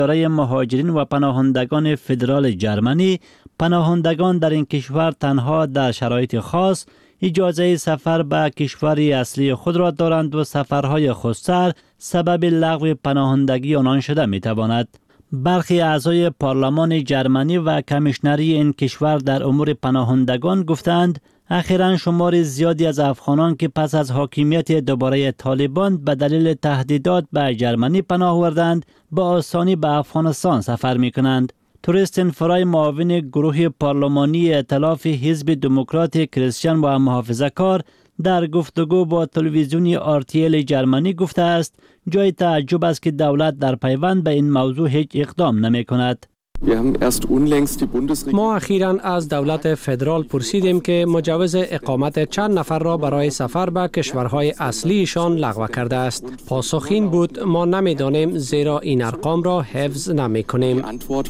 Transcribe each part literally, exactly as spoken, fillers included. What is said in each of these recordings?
اداره مهاجرین و پناهندگان فدرال جرمنی، پناهندگان در این کشور تنها در شرایط خاص اجازه سفر به کشور اصلی خود را دارند و سفرهای خودسر سبب لغو پناهندگی آنان شده می تواند. برخی اعضای پارلمان جرمنی و کمیشنری این کشور در امور پناهندگان گفتند اخیراً شمار زیادی از افغانان که پس از حاکمیت دوباره طالبان به دلیل تهدیدات به جرمنی پناه بردند با آسانی به افغانستان سفر می کنند. توریستن فرای معاون گروه پارلمانی ائتلاف حزب دموکرات کریستیان و محافظه‌کار در گفتگو با تلویزیون آر تی ال جرمنی گفته است جای تعجب است که دولت در پیوند به این موضوع هیچ اقدام نمی کند. ما اخیراً از دولت فدرال پرسیدیم که مجوز اقامت چند نفر را برای سفر به کشورهای اصلیشان لغو کرده است. پاسخ این بود ما نمی‌دانیم زیرا این ارقام را حفظ نمی‌کنیم.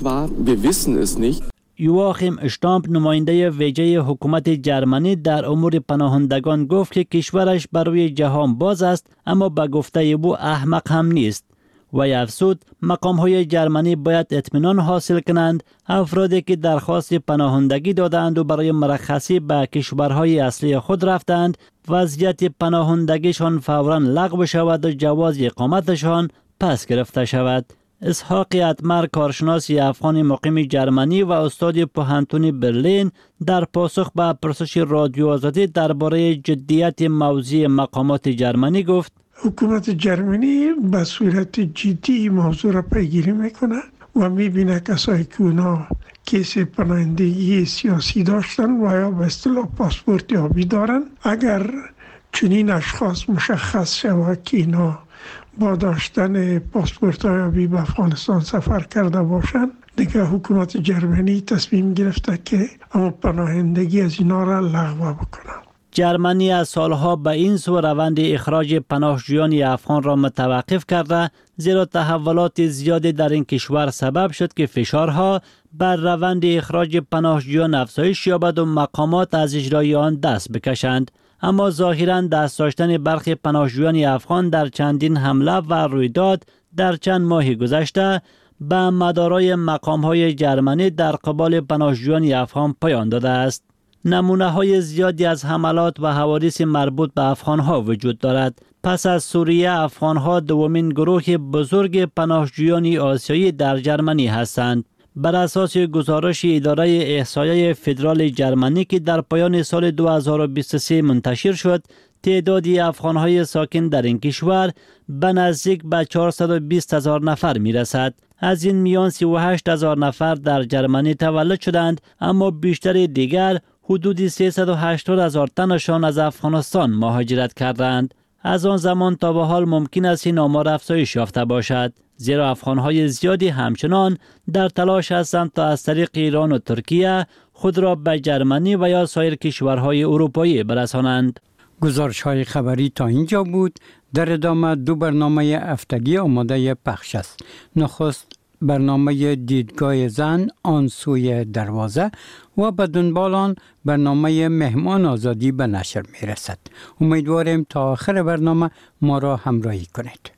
یواخیم اشتامپ نماینده ویژه حکومت جرمنی در امور پناهندگان گفت که کشورش برای جهان باز است اما به گفته او احمق هم نیست. وی افزود مقام‌های جرمنی باید اطمینان حاصل کنند افرادی که درخواست پناهندگی دادند و برای مرخصی به کشورهای اصلی خود رفتند وضعیت پناهندگیشان فوراً لغو شود و جواز اقامتشان پس گرفته شود. اسحاق اتمر کارشناس افغان مقیم جرمنی و استاد پوهنتون برلین در پاسخ به پرسش رادیو آزادی درباره جدیت موضوع مقامات جرمنی گفت حکومت جرمنی به صورت جدی موضوع را پیگیری میکنه و میبینه کسایی که اونا کیس پناهندگی سیاسی داشتن و یا به اصطلاح پاسپورت یابی دارن اگر چنین اشخاص مشخص شود که اینا با داشتن پاسپورت یابی به افغانستان سفر کرده باشن دیگه حکومت جرمنی تصمیم گرفته که اما پناهندگی از اینا را لغو بکنه. جرمنی از سالها به این سو روند اخراج پناهجویان افغان را متوقف کرده زیرا تحولات زیادی در این کشور سبب شد که فشارها بر روند اخراج پناهجویان افزایش یابد و مقامات از اجرای آن دست بکشند. اما ظاهراً دست داشتن برخی پناهجویان افغان در چندین حمله و رویداد در چند ماه گذشته به مدارای مقام‌های جرمنی در قبال پناهجویان افغان پایان داده است. نمونه های زیادی از حملات و حوادث مربوط به افغانها وجود دارد. پس از سوریه افغانها دومین گروه بزرگ پناهجویان آسیایی در جرمنی هستند. بر اساس گزارش اداره احصایه فدرال جرمنی که در پایان سال دو هزار و بیست و سه منتشر شد، تعدادی افغانهای ساکن در این کشور به نزدیک به چهارصد و بیست هزار نفر می رسد. از این میان سی و هشت هزار نفر در جرمنی تولد شدند اما بیشتر دیگر حدود سیصد و هشتاد هزار تنشان از افغانستان مهاجرت کردند. از آن زمان تا به حال ممکن است این آمار افزایش یافته باشد زیرا افغانهای زیادی همچنان در تلاش هستند تا از طریق ایران و ترکیه خود را به جرمنی و یا سایر کشورهای اروپایی برسانند. گزارش های خبری تا اینجا بود. در ادامه دو برنامه هفتگی آماده پخش است. نخست برنامه دیدگاه زن آن سوی دروازه و به دنبال آن برنامه مهمان آزادی به نشر می رسد. امیدواریم تا آخر برنامه ما را همراهی کنید.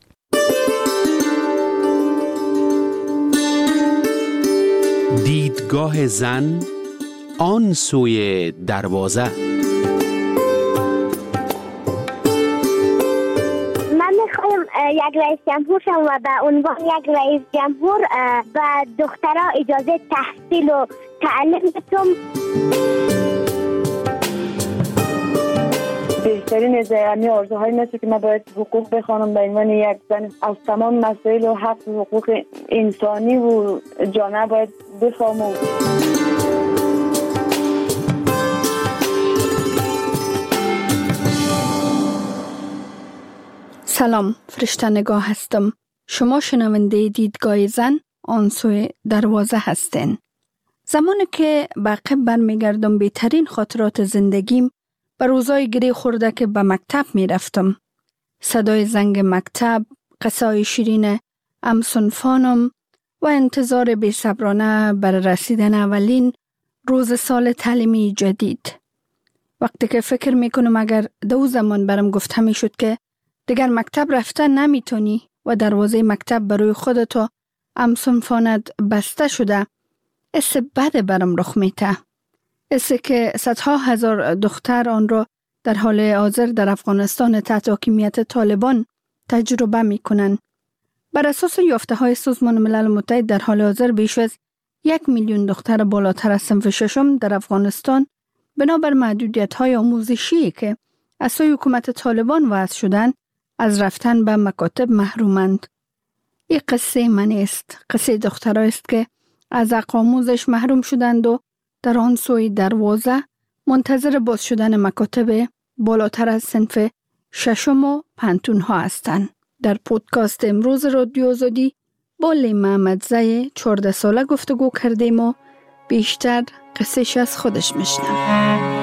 دیدگاه زن آن سوی دروازه. یک رئیس جمهور شم و به عنوان یک رئیس جمهور به دخترها اجازه تحصیل و تعلیم بدم. بیشترین از یعنی آرزوهای مثل که من باید حقوق بخوانم به عنوان یک زن از تمام مسائل و حق و حقوق انسانی و جامعه باید بفهمم. سلام، فرشته نگاه هستم. شما شنونده دیدگاه زن آن سوی دروازه هستین. زمانی که به عقب برمیگردم بهترین خاطرات زندگیم به روزای گری خورده که به مکتب می رفتم. صدای زنگ مکتب، قصای شیرین همصنفانم و انتظار بی‌صبرانه بر رسیدن اولین روز سال تعلیمی جدید. وقتی که فکر می کنم اگر دو زمان برم گفته می شد که دیگر مکتب رفتن نمیتونی و دروازه مکتب بروی خودتو همسنفانت بسته شده اس بد برم رخ میته. اس که صدها هزار دختر آن را در حال حاضر در افغانستان تحت حاکمیت طالبان تجربه می کنند. بر اساس یافته های سازمان ملل متحد در حال حاضر بیش از یک میلیون دختر بالاتر از صنف ششم در افغانستان بنابر محدودیت های آموزشی که از سوی حکومت طالبان وضع شدند از رفتن به مکاتب محرومند. این قصه من است. قصه دخترها است که از حق آموزش محروم شدند و در آن سوی دروازه منتظر باز شدن مکاتب بالاتر از صنف ششم و پنتون ها هستند. در پودکاست امروز رادیو آزادی با لیما احمدزی چهارده ساله گفتگو کردیم و بیشتر قصهش از خودش میشنویم.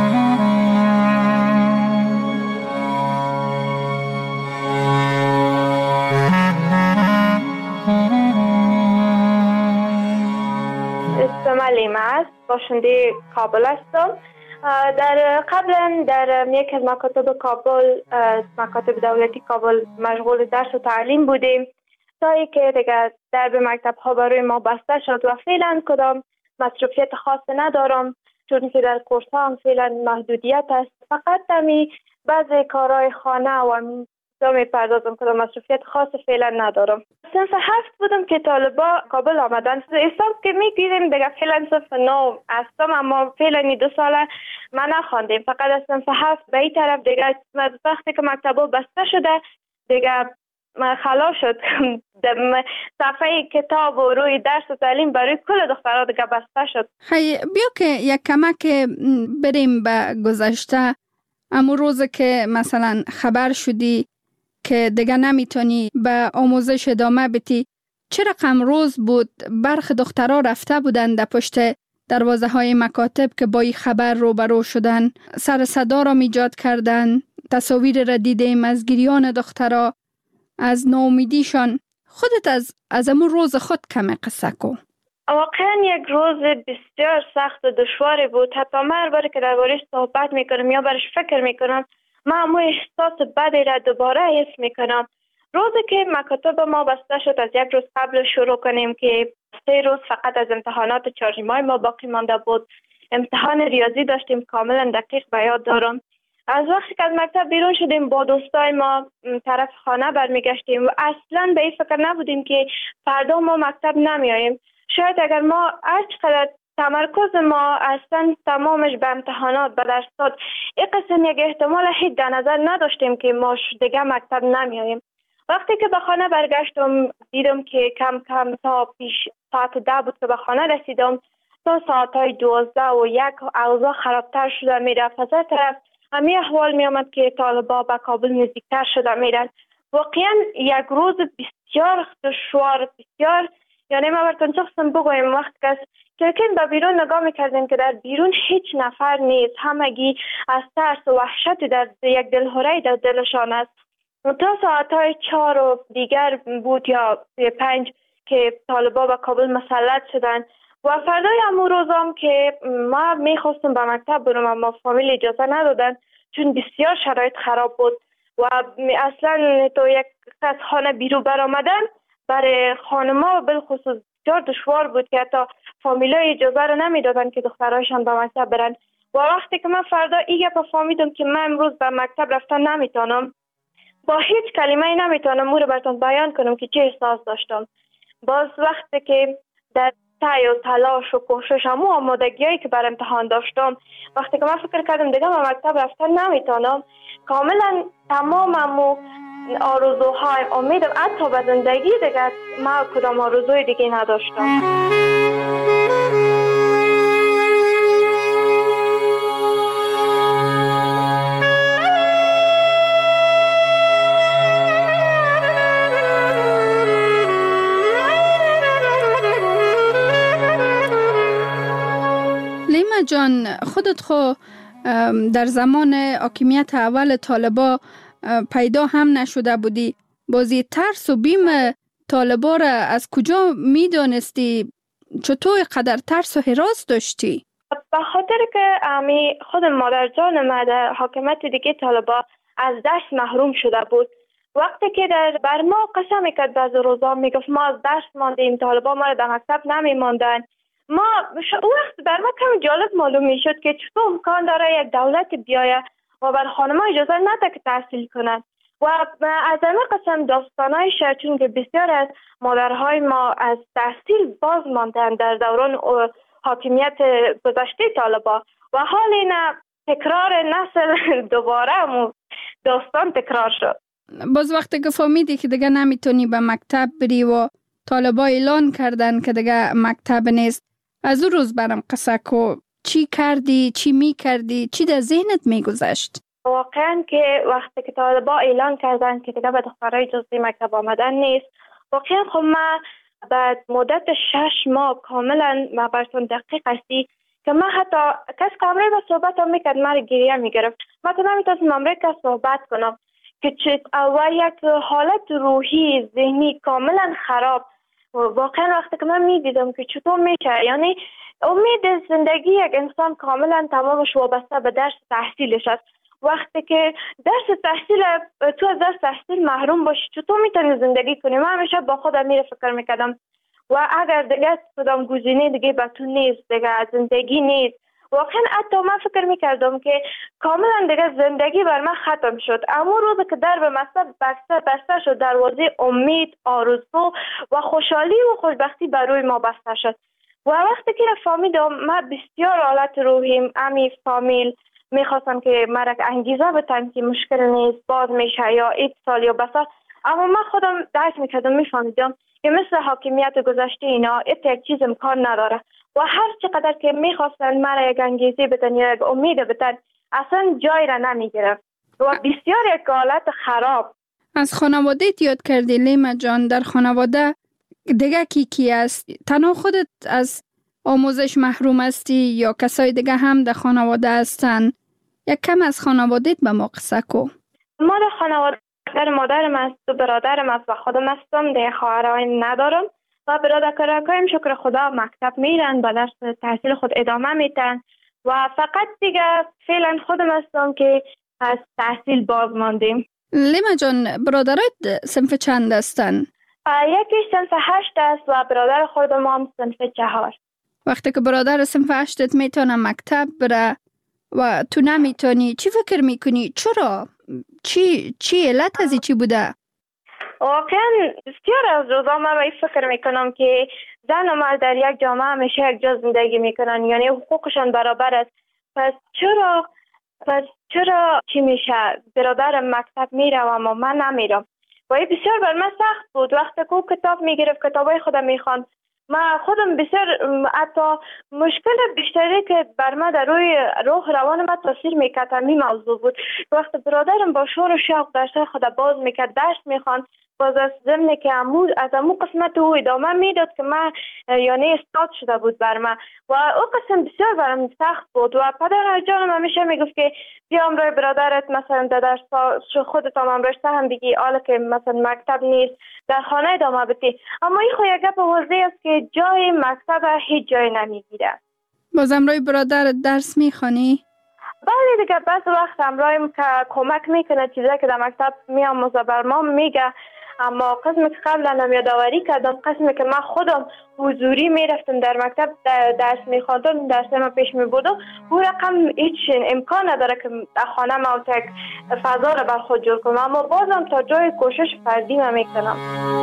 اسم لیما است، باشنده کابل هستم. در قبلا در یک از مکاتب کابل، مکاتب دولتی کابل مشغول درس و تعلیم بودیم تا اینکه دیگه درب مکتب ها برای ما بسته شد و فعلا کدام مصروفیت خاص ندارم، چون که در کورس ها هم فعلا محدودیت است. فقط دمی بعضی کارهای خانه و می پردازم، کدام مصروفیت خاص فعلا ندارم. صنف هفت بودم که طالبا کابل آمدن. حساب که میگیریم دیگه فعلا صنف نو هستم، اما فعلا دو ساله من نخواندیم، فقط از صنف هفت به این طرف دیگه وقتی که مکتبا بسته شده دیگه خلاص شد. صفحه کتاب و روی درس و تعلیم برای کل دخترها دیگه بسته شد. خیلی بیا که یک کمک بریم به گذشته. اما روز که مثلا خبر شدی که دیگه نمیتونی به آموزش ادامه بدی، چه رقم روز بود برخی دخترها رفته بودن در پشت دروازه های مکاتب که با این خبر روبرو شدن، سر صدا را ایجاد کردن، تصاویر را دیدیم از گریان دخترها، از ناامیدیشان. خودت از از امون روز خود کمی قصه کن. واقعا یک روز بسیار سخت و دشواری بود. حتی من باری که درباره‌اش صحبت میکنم یا برش فکر میکنم، من همون احساس بدی را دوباره حس میکنم. روزی که مکاتب ما بسته شد، از یک روز قبل شروع کنیم که سه روز فقط از امتحانات چهارشنبه ما باقی مانده بود. امتحان ریاضی داشتیم، کاملا دقیق به یاد دارم. از وقتی که از مکتب بیرون شدیم با دوستای ما طرف خانه برمیگشتیم و اصلا به این فکر نبودیم که فردا ما مکتب نمیاییم. شاید اگر ما هر چقدر تمرکز ما اصلا تمامش به امتحانات به درسات، این قسم یک احتمال هیچ در نظر نداشتیم که ما دیگه مکتب نمیاییم. وقتی که به خانه برگشتم دیدم که کم کم تا پیش ساعت ده بود که به خانه رسیدم، تا ساعت های دوازده و یک اوضاع خرابتر شده میرفت. از این طرف همین احوال می آمد که طالبا به کابل نزدیکتر شده میرن. واقعا یک روز بسیار دشوار، بسیار، یعنی ما براتون شخصا بگویم وقت که کلکن به بیرون نگاه میکردیم که در بیرون هیچ نفر نیست، همگی از ترس و وحشت در یک دلهوره در دلشان است. تا ساعت های چهار و دیگر بود یا پنج که طالبا به کابل مسلط شدن و فردای همون روزام که ما میخواستم به مکتب برم اما فامیل اجازه ندادن چون بسیار شرایط خراب بود و اصلا تو یک از خانه بیرو برآمدن برای خانما بالخصوص بسیار دشوار بود که حتی فامیلا اجازه رو نمیدادن که دخترایشان به مکتب برن. و وقتی که من فردا این گپ فهمیدم که من امروز به مکتب رفتن نمیتونم، با هیچ کلمه نمیتونم مو رو براتون بیان کنم که چه احساس داشتم. باز وقتی که در سعی و تلاش و کوشش همو آمادگیایی که بر امتحان داشتم، وقتی که من فکر کردم دیگه به مکتب رفتن نمیتونم، کاملا تمام همو آرزوهای امیدم حتی به زندگی دیگه ما کدام آرزوی دیگه نداشتم. لیما جان، خودت خو در زمان حاکمیت اول طالبا پیدا هم نشده بودی. بازی ترس و بیم طالبا را از کجا میدانستی؟ چطور قدر ترس و هراس داشتی؟ به خاطر که امی خود مادر جان ما در حاکمیت دیگه طالبا از درس محروم شده بود وقتی که در بر ما قسم میکرد بعض روزا میگفت ما از درس ماندیم، طالبا ما را در مکتب نمیماندن. ما او وقت بر ما کم جالب معلوم میشد که چطور امکان داره یک دولت بیایه و بر خانم‌ها اجازه نده که تحصیل کنند. و از این قسم داستانایش، چون که بسیار از مادرهای ما از تحصیل باز ماندن در دوران حاکمیت گذشته طالبا و حال این تکرار نسل دوباره داستان تکرار شد. باز وقتی که فهمیدی که دیگه نمیتونی به مکتب بری و طالبا اعلان کردن که دیگه مکتب نیست، از اون روز برام قصه کو، چی کردی، چی می کردی، چی در ذهنت می گذشت؟ واقعا که وقتی که طالبا اعلان کردن که دیگه به دخترای جزئی مکتب آمدن نیست، واقعا خب من بعد مدت شش ماه کاملا ما براتون دقیق هستی که من حتی کس کامره با صحبت هم میکرد مرا گریه میگرفت. من تو نمیتونستم مامره که صحبت کنم که چه و یک حالت روحی ذهنی کاملا خراب. واقعا وقتی که من میدیدم که چطور میشه، یعنی امید زندگی یک انسان کاملا تمامش وابسته به درس تحصیلش است. وقتی که درس تحصیل تو از درس تحصیل محروم باشی چطور میتونی زندگی کنی؟ من همیشه با خودم میره فکر میکردم و اگر دیگه کدام گزینه دیگه به تو نیست، دیگه زندگی نیست. واقعا حتی من فکر میکردم که کاملا دیگه زندگی بر من ختم شد. اما روز که در به مکتب بسته بسته شد، دروازه امید، آرزو و خوشحالی و خوشبختی بر روی ما بسته شد. و وقتی که فهمیدم من بسیار حالت روحیم امی فامیل میخواستم که مرا انگیزه بتن که مشکل نیست، باز میشه یا ایت سال یا بسا. اما من خودم درک میکردم، میفهمیدم که مثل حاکمیت گذشته اینا ایت یک چیز امکان نداره و هر چقدر که میخواستن مرا یک انگیزه بدن یا یک امید بدن اصلا جای را نمیگرفت و بسیار یک حالت خراب. از خانواده یاد کردی لیما جان، در خانواده دیگه کی کی است؟ تنها خودت از آموزش محروم هستی یا کسای دیگه هم در خانواده هستن؟ یک کم از خانوادهت به ما قصه کو. ما در خانواده مادرم است و برادرم است و خودم هستم، دیگه خواهرای ندارم و برادرکارکایم شکر خدا مکتب میرن، به درس تحصیل خود ادامه میتن و فقط دیگه فعلا خودم هستم که از تحصیل باز ماندیم. لیما جان، برادرت صنف چند هستن؟ یکی صنف هشت است و برادر خودم هم صنف چهار. وقتی که برادر صنف هشتت میتونه مکتب بره و تو نمیتونی، چی فکر میکنی؟ چرا؟ چی چی علت ازی چی بوده؟ واقعا بسیار از روزا من به این فکر میکنم که زن و مرد در یک جامعه همیشه یک جا زندگی میکنن، یعنی حقوقشان برابر است. پس چرا پس چرا چی میشه برادر مکتب میره و اما من نمیرم؟ و این بسیار بر من سخت بود. وقتی که کتاب میگرفت کتابای خودم میخوان، من خودم بسیار حتی مشکل بیشتری که بر من در روی روح روان من تاثیر میکرد همین موضوع بود. وقتی برادرم با شور و شوق درس خود باز میکرد، درس میخوان، باز از ضمن که امو از امو قسمت او ادامه میداد که من یعنی استاد شده بود بر من و او قسم بسیار برام سخت بود. و پدر جانم همیشه میگفت که بیا امروی برادرت مثلا در درس خودت هم امروی هم بگی، حالا که مثلا مکتب نیست در خانه ادامه بدی. اما این خو یک گپ واضح است که جای مکتب هیچ جای نمیگیره. باز امروی برادرت درس میخوانی؟ بله دیگه، بعض وقت امرویم که کمک میکنه چیزایی که در مکتب میاموزه بر ما میگه. اما قسمی که قبلا هم یادآوری کردم، قسمی که من خودم حضوری میرفتم در مکتب درس میخواندم، درس ما پیش میبودم، او رقم هیچ امکان نداره که در خانه ما یک فضا رو بر خود جور کنم. اما بازم تا جای کوشش فردی من میکنم.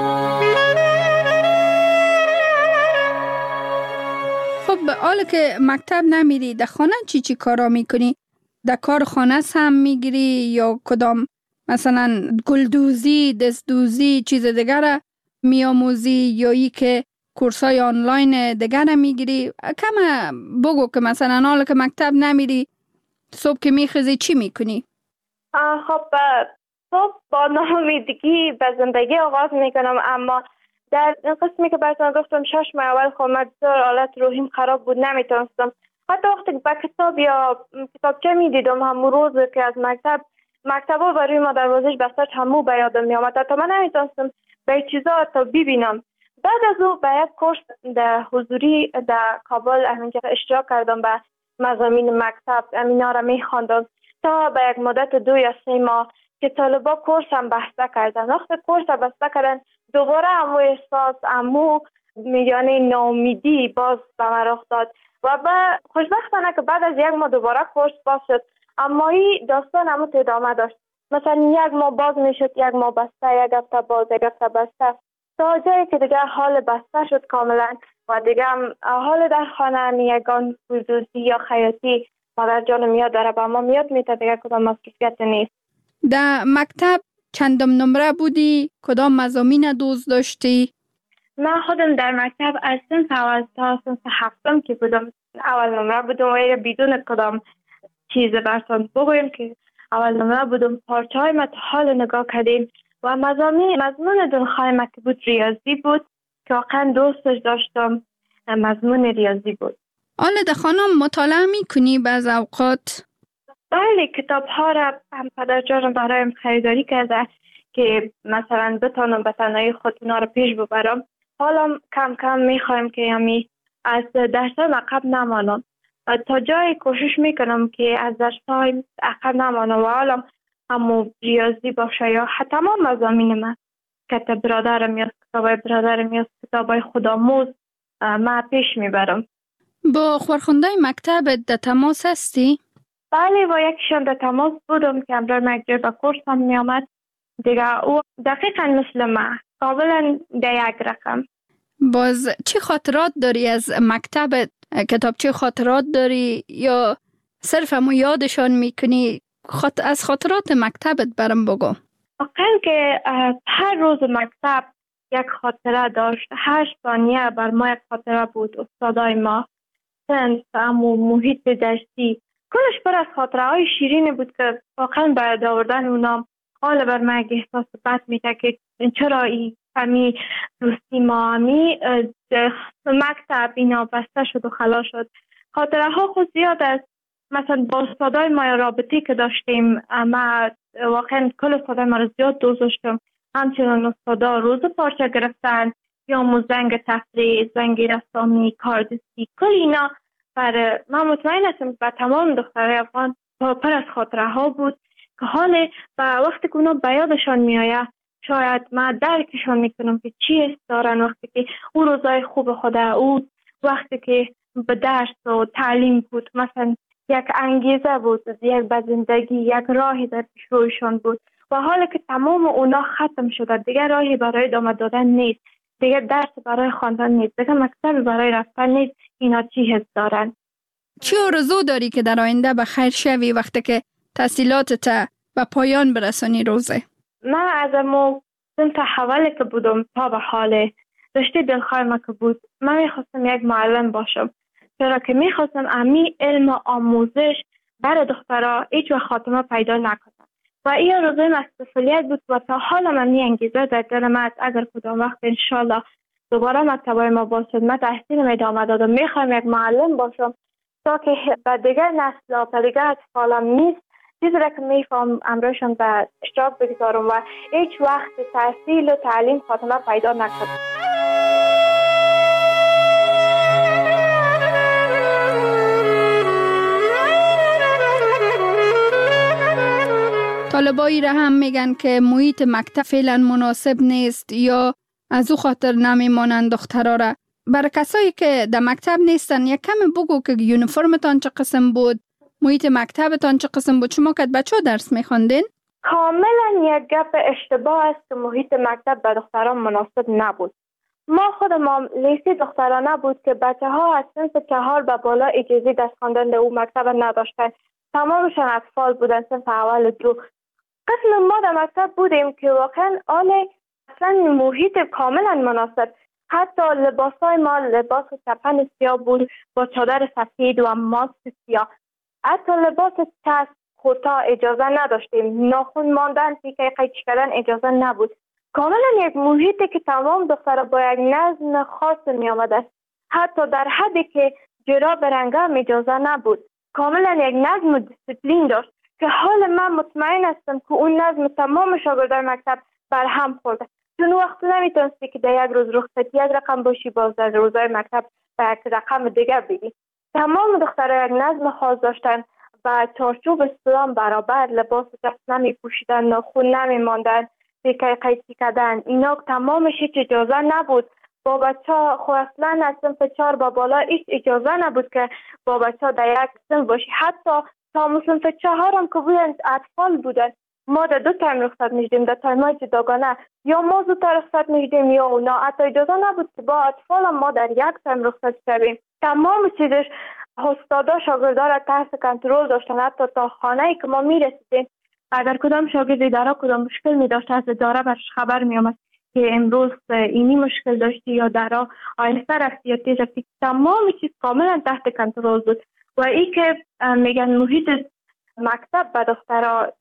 خب به حال که مکتب نمیری، در خانه چی چی کارا میکنی؟ در کار خانه هم میگیری یا کدام مثلا گلدوزی، دستدوزی، چیز دیگر میاموزی یا ای که کورسای آنلاین دیگر میگیری؟ کم بگو که مثلا حالا که مکتب نمیری صبح که میخیزی چی میکنی؟ خب صبح با ناامیدگی به زندگی آغاز میکنم. اما در قسمی که براتون گفتم شش ماه اول خب من بسیار حالت روحیم خراب بود، نمیتونستم حتی وقتی با کتاب یا کتابچه میدیدم همون روز که از مکتب مکتبا برای ما دروازش بسته همو به یادم میامد، تا من نمیتونستم به چیزا تا ببینم. بعد از او به یک کورس در حضوری در کابل همینجا اشتراک کردم، به مضامین مکتب امینا را میخواندم تا به یک مدت دو یا سه ماه که طالبا کورس هم بسته کردن. وقتی کورس بسته کردن دوباره امو احساس امو میانه ناامیدی باز به من رخ داد و به خوشبختانه که بعد از یک ماه دوباره کورس باز شد، اما این داستان همو ادامه داشت. مثلا یک ماه باز میشد، یک ماه بسته، یک هفته باز، یک هفته بسته، تا جایی که دیگه حال بسته شد کاملا و دیگه حال در خانه یگان خصوصی یا خیاطی مادر جان میاد داره به ما میاد میته، دیگه کدام مصروفیت نیست. در مکتب چندم نمره بودی؟ کدام مضامین دوست داشتی؟ من خودم در مکتب از صنف اول تا صنف هفتم که بودم اول نمره بودم و بدون کدام چیز برسان بگویم که اول نمره بودم. پارچه های ما تا حال نگاه کردیم و مضامین مضمون دلخواه ما که بود ریاضی بود که واقعا دوستش داشتم. مضمون ریاضی بود. آلده خانم مطالعه می کنی بعض اوقات؟ بله، کتاب ها را هم پدر جانم برایم خریداری کرده که مثلا بتانم به تنهایی خود اونا را پیش ببرم. حالا کم کم میخوایم که همی از درس عقب نمانم، تا جای کوشش میکنم که از درس های عقب نمانم و حالا همو ریاضی باشه یا تمام مضامین من کتاب برادرم یا کتاب برادرم یا کتاب خودآموز من پیش میبرم. با خورخونده مکتب در تماس هستی؟ بله، با یکیشان در تماس بودم که امرار مکجر به کورس هم می آمد. دیگه او دقیقا مثل من، قابلا در یک رقم. باز چی خاطرات داری از مکتبت؟ کتاب چی خاطرات داری یا صرف همو یادشان میکنی؟ خاط... از خاطرات مکتبت برام بگو. واقعا که هر روز مکتب یک خاطره داشت. هر ثانیه بر ما یک خاطره بود. استادای ما، سنف، امو محیط درسی، کلش پر از خاطره های شیرین بود که واقعا باید آوردن اونا حال بر من احساس بد میده که چرا این همی دوستی ما همی مکتب اینا بسته شد و خلا شد. خاطره ها خود زیاد است. مثلا با استادای ما رابطی که داشتیم، ما واقعا کل استادای ما رو زیاد دوست داشتم. همچنان استادا روز پارچه گرفتن یا مو زنگ تفریح، زنگ رسامی، کاردستی، کل اینا بر من مطمئن هستم و تمام دخترای افغان پر از خاطره ها بود که حال و وقتی که اونا به یادشان می آید شاید من درکشان میکنم که چی است دارن. وقتی که او روزای خوب خوده، او وقتی که به درس و تعلیم بود، مثلا یک انگیزه بود، یک به زندگی، یک راهی در پیش رویشان بود و حالا که تمام اونا ختم شده، دیگه راهی برای ادامه دادن نیست، دیگه درس برای خواندن نیست، دیگه مکتب برای رفتن نیست. اینا چی حس دارن؟ چی آرزو داری که در آینده به خیر شوی وقتی که تحصیلاتت به پایان برسانی روزه؟ من از امو صنف اولی که بودم تا به حال رشته دلخواه ما که بود، من میخواستم یک معلم باشم، چرا که میخواستم امی علم و آموزش برای دخترها هیچ وقت خاتمه پیدا نکنه و این آرزوی مسئولیت بود و تا حالا من می انگیزه در دل من است. اگر کدام وقت انشالله دوباره مکتبای ما باز شد، من تحصیل ادامه دادم، میخوایم یک معلم باشم تا که به دیگر نسل و دیگر اطفالم نیست چیزی را که میفهم امرایشان به اشتراک بگذارم و هیچ وقت تحصیل و تعلیم خاتمه پیدا نکنه. طالبایی را هم میگن که محیط مکتب فعلا مناسب نیست یا از او خاطر نمیمانند دخترها را. برای کسایی که در مکتب نیستن یک کم بگو که یونیفرمتان چه قسم بود، محیط مکتبتان چه قسم بود، شما که بچه ها درس میخواندین؟ کاملا یک گپ اشتباه است که محیط مکتب به دختران مناسب نبود. ما خود ما لیستی دخترانه بود که بچه ها از سنف چهار به بالا اجازه درس خواندن در او مکتب نداشتن. تمامشان اطفال بودن، سنف اول دو. قسم ما در مکتب بودیم که واقعا آن اصلا محیط کاملا مناسب. حتی لباس های ما لباس چپن سیاه بود با چادر سفید و ماسک سیاه. حتی لباس چسب کتا اجازه نداشتیم. ناخن ماندن، تیکه قیچی کردن اجازه نبود. کاملا یک محیطی که تمام دخترها با یک نظم خاص می آمده. حتی در حدی که جراب رنگم اجازه نبود. کاملا یک نظم و دیسپلین داشت که حال من مطمئن هستم که اون نظم تمام شاگردان مکتب بر هم خورده. چون وقت نمیتونستی که در یک روز رخصتی یک رقم باشی، باز در روزهای مکتب به یک رقم دیگه بگی. تمام دخترها یک نظم خاص داشتن با چارچوب اسلام برابر لباس دست نمی پوشیدن، ناخون نمی ماندن، تیکه قیچی کردن، اینا تمامش هیچ اجازه نبود. با بچه ها خو اصلا از صنف چهار با بالا هیچ اجازه نبود که با بچه ها در یک صنف باشی. حتی تا صنف چهار هم که بودن اطفال بودن، ما در دو تایم رخصت میشدیم، در تایم‌های جداگانه، یا ما زودتر رخصت میشدیم یا اونا. حتی اجازه نبود که با اطفال هم ما در یک تایم رخصت شویم. تمام چیزش استادا شاگردا را تحت کنترل داشتن. حتی تا خانه‌ای که ما میرسیدیم، اگر کدام شاگرد اداره کدام مشکل می داشت، از اداره برش خبر می آمد که امروز اینی مشکل داشتی یا درا آهسته رفتی یا تیز رفتی. تمام چیز کاملا تحت کنترل بود. و ای که میگن محیط مکتب به دخترها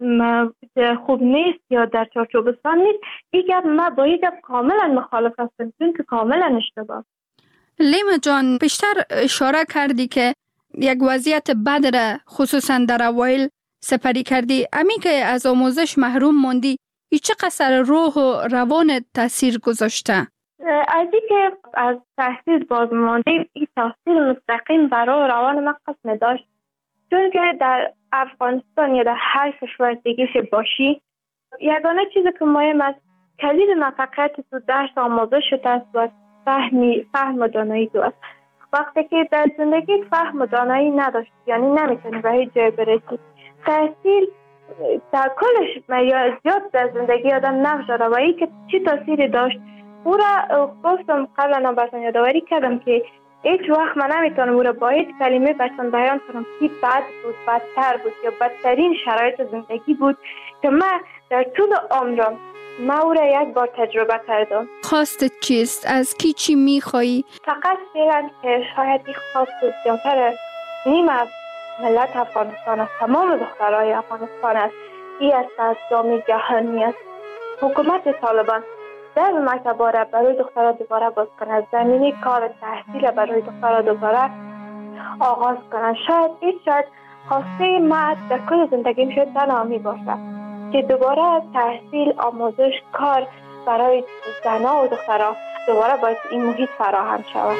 خوب نیست یا در چارچوب اسلام نیست، این گپ ما با این گپ کاملا مخالف هستم، چون که کاملا اشتباه. لیما جان، بیشتر اشاره کردی که یک وضعیت بد را خصوصا در اوایل سپری کردی. امی که از آموزش محروم موندی، ای چه قصر روح و روان تاثیر گذاشته؟ از این که از تحصیل باز ماندیم، این تاثیر مستقیم برای روان من قسم داشت. چون که در افغانستان یا در هر کشور دیگه باشی، یگانه چیزی که مهم است کلید موفقیت تو درس آموزش است و فهمی فهم و دانایی تو است. وقتی که در زندگی فهم و دانایی نداشتی، یعنی نمیتونی به هیچ جای برسی. تحصیل در کلش یا زیاد در زندگی آدم نقش داره و این که چی تاثیری داشت، او را گفتم قبلا براتون یادآوری کردم که هیچ وقت من نمیتونم او را با هیچ کلمه براتون بیان کنم که بد بود، بدتر بود یا بدترین شرایط زندگی بود که من در طول عمرم ما او را یک بار تجربه کردم. خواستت چیست؟ از کی چی میخوایی؟ فقط فعلا که شاید این خواست زیادتر نیم از ملت افغانستان است، تمام دخترای افغانستان است، این است از جامعه جهانی است. حکومت طالبان در مکتبا را برای دخترها دوباره باز کنند، زمینه کار تحصیل برای دخترها دوباره آغاز کنند. شاید این شاید خواسته ما در کل زندگیم شاید تنها می باشد که دوباره تحصیل، آموزش، کار برای زنها و دخترها دوباره باید این محیط فراهم شود.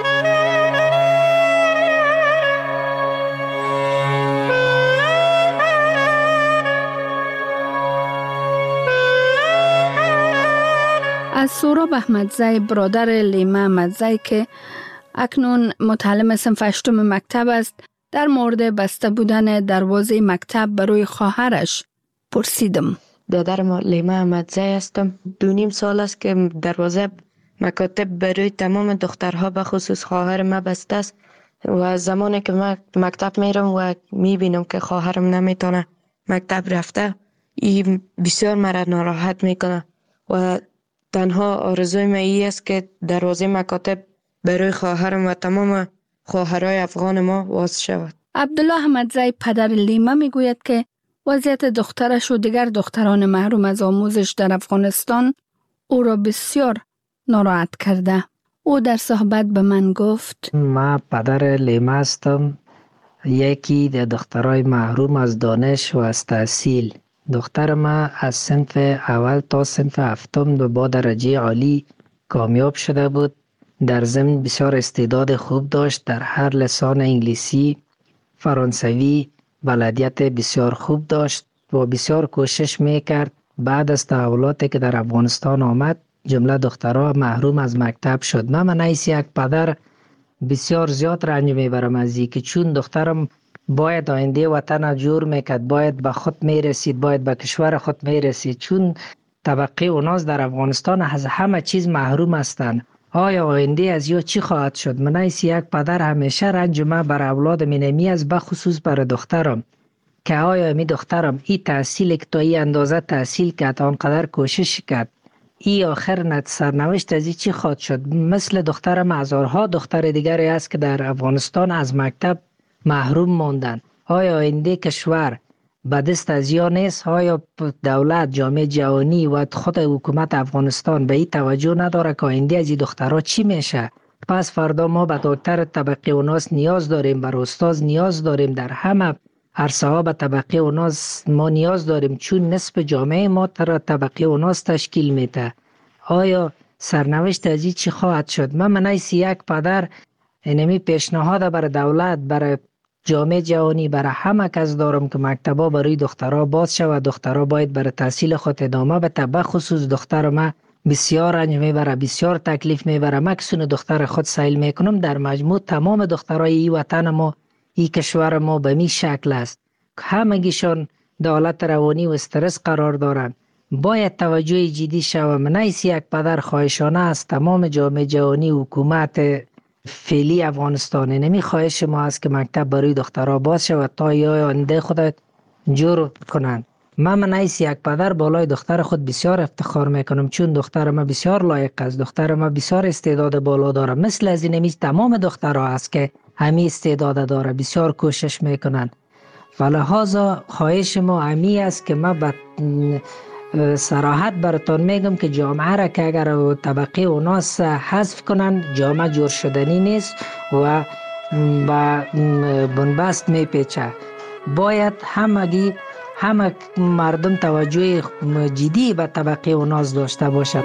از سهراب احمدزی، برادر لیما احمدزی که اکنون متعلم صنف هشتم مکتب است، در مورد بسته بودن دروازه مکتب برای خواهرش پرسیدم. دادر ما لیما احمدزی هستم. دو نیم سال است که دروازه مکاتب برای تمام دخترها به خصوص خواهر ما بسته است و زمانی که من مکتب میرم و میبینم که خواهرم نمیتونه مکتب رفته، این بسیار مرا ناراحت میکنه و تنها آرزوی من این است که دروازه مکاتب برای خواهرم و تمام خواهرای افغان ما باز شود. عبدالله احمدزی، پدر لیما، میگوید که وضعیت دخترش و دیگر دختران محروم از آموزش در افغانستان او را بسیار ناراحت کرده. او در صحبت به من گفت: ما پدر لیما هستم، یکی در دخترای محروم از دانش و از تحصیل. دختر ما از صنف اول تا صنف هفتم و با درجه عالی کامیاب شده بود. در ضمن بسیار استعداد خوب داشت، در هر لسان انگلیسی، فرانسوی بلدیت بسیار خوب داشت و بسیار کوشش میکرد. بعد از تحولاتی که در افغانستان آمد، جمله دخترها محروم از مکتب شد. من من ایسی یک پدر بسیار زیاد رنج میبرم از این که چون دخترم باید آینده وطن جور میکرد، باید به خود میرسید، باید به کشور خود میرسید، چون طبقه اوناز در افغانستان از همه چیز محروم هستند. آیا آینده از یا چی خواهد شد؟ من ایسی یک پدر همیشه رنج من بر اولاد منمی از بخصوص بر دخترم که آیا می دخترم ای تحصیل که تا ای اندازه تحصیل کرد، آنقدر کوشش کرد، ای آخر نت سرنوشت از ای چی خواهد شد؟ مثل دخترم هزارها دختر دیگری است که در افغانستان از مکتب محروم ماندن. آیا آینده کشور به دست از یا نیست؟ آیا دولت، جامعه جهانی و خود حکومت افغانستان به این توجه نداره که آینده از این دخترها چی میشه؟ پس فردا ما به دکتر طبقه اوناس نیاز داریم، بر استاد نیاز داریم، در همه عرصه ها به طبقه اوناس ما نیاز داریم، چون نصف جامعه ما تر طبقه اوناس تشکیل میده. آیا سرنوشت از این چی خواهد شد؟ من من ایسی یک پدر اینمی پیشنهاد بر دولت، بر جامعه جهانی برای همه کس دارم که مکتبا برای دخترها باز شود. دخترها باید برای تحصیل خود ادامه بده. بخصوص دختر ما بسیار رنج میبره، بسیار تکلیف میبره. مکسون دختر خود سیل میکنم. در مجموع تمام دخترای ای وطن ما، ای کشور ما به می شکل است. همگیشان دولت روانی و استرس قرار دارند. باید توجه جدی شود. من ایس یک پدر خواهشانه است تمام جامعه جهانی، حکومت فعلی افغانستان، نمی خواهش ما است که مکتب برای دخترها باز شود تا یا آینده خود جور کنند. من من ایس یک پدر بالای دختر خود بسیار افتخار میکنم، چون دختر ما بسیار لایق است. دختر ما بسیار استعداد بالا داره. مثل از این تمام دخترها است که همین استعداد داره، بسیار کوشش میکنند. فلحاظا خواهش ما همی است که ما به صراحت براتون میگم که جامعه را که اگر طبقه و ناس حذف کنن، جامعه جور شدنی نیست و با بنبست میپیچه. باید همگی همه مردم توجه جدی به طبقه و ناس داشته باشد.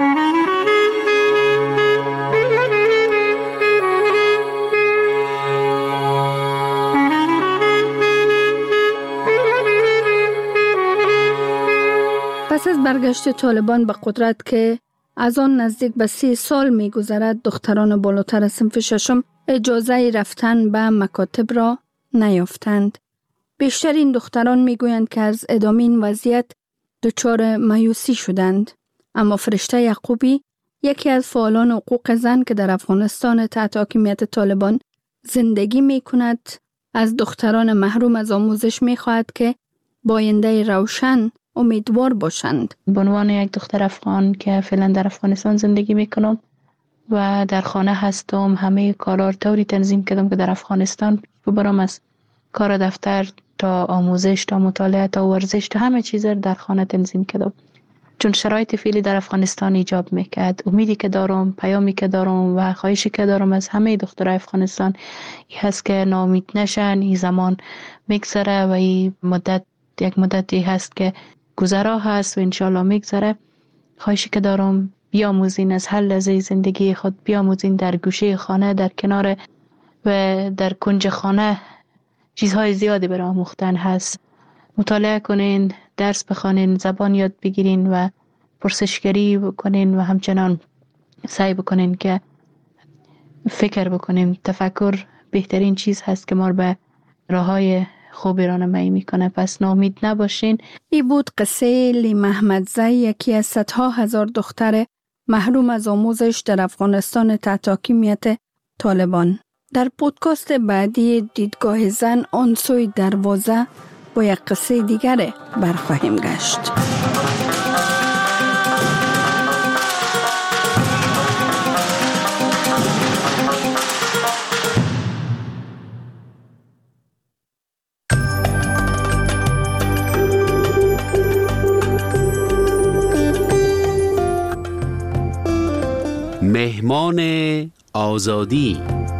پس از برگشت طالبان به قدرت که از آن نزدیک به سی سال می گذرد، دختران بالاتر صنف ششم اجازه رفتن به مکاتب را نیافتند. بیشتر این دختران می گویند که از ادامه این وضعیت دچار مایوسی شدند. اما فرشته یعقوبی، یکی از فعالان حقوق زن که در افغانستان تحت حاکمیت طالبان زندگی می کند، از دختران محروم از آموزش می خواهد که با آینده روشن امیدوار باشند. به عنوان یک دختر افغان که فعلا در افغانستان زندگی میکنم و در خانه هستم، همه کارا رو طوری تنظیم کردم که در افغانستان ببرم، از کار دفتر تا آموزش تا مطالعه تا ورزش تا همه چیز رو در خانه تنظیم کردم، چون شرایط فعلی در افغانستان ایجاب میکرد. امیدی که دارم، پیامی که دارم و خواهشی که دارم از همه دخترای افغانستان این هست که ناامید نشن. این زمان میگذره و این مدت یک مدتی هست که گذرا هست و انشالله میگذره. خواهشی که دارم بیاموزین از هر لحظه زندگی خود، بیاموزین در گوشه خانه، در کنار و در کنج خانه چیزهای زیادی برای آموختن هست. مطالعه کنین، درس بخوانین، زبان یاد بگیرین و پرسشگری بکنین و همچنان سعی بکنین که فکر بکنیم. تفکر بهترین چیز هست که ما رو به راههای خوبی راهنمایی میکنه. پس ناامید نباشین. این بود قصه لی محمدزی، یکی از صدها هزار دختر محروم از آموزش در افغانستان تحت حاکمیت طالبان. در پودکاست بعدی دیدگاه زن آن سوی دروازه با یک قصه دیگر برخواهیم گشت. مهمان آزادی.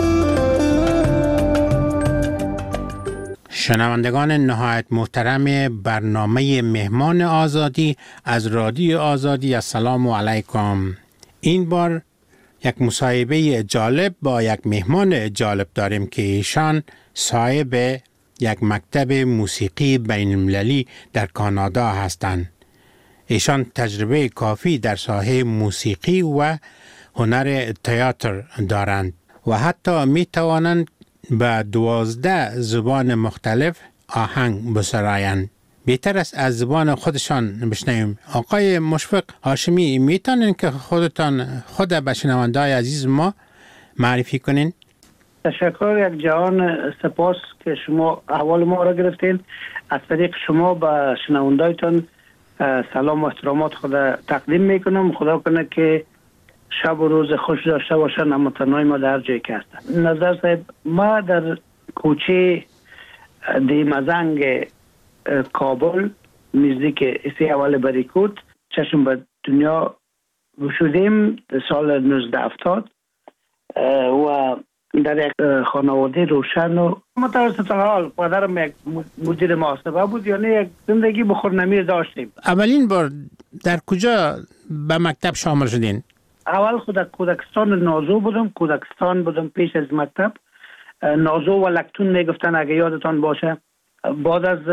شنوندگان نهایت محترم برنامه مهمان آزادی از رادیو آزادی، السلام علیکم. این بار یک مصاحبه جالب با یک مهمان جالب داریم که ایشان صاحب یک مکتب موسیقی بین المللی در کانادا هستند. ایشان تجربه کافی در ساحه موسیقی و هنر تئاتر دارند و حتی می توانند به دوازده زبان مختلف آهنگ بسرایند. بهتر است از زبان خودشان بشنویم. آقای مشفق هاشمی، میتونین که خودتان خود به شنونده‌های عزیز ما معرفی کنین؟ تشکر یک جهان، سپاس که شما احوال ما را گرفتین. از طریق شما به شنوندهایتان سلام و احترامات خود تقدیم میکنم. خدا کنه که شب و روز خوش داشته باشن هموطنان ما در جایی که هستن. نظر صاحب، ما در کوچه دیمزنگ کابل نزدیک اسی اول بریکوت چشم به دنیا شدیم سال نوزده هفتاد و در یک خانواده روشن و متوسط حال. پدرم یک مدیر محاسبه بود، یعنی یک زندگی بخورنمیر داشتیم. اولین بار در کجا به مکتب شامل شدین؟ اول خود کودکستان نازو بودم، کودکستان بودم پیش از مکتب. نازو و لکتون میگفتن اگه یادتان باشه. بعد از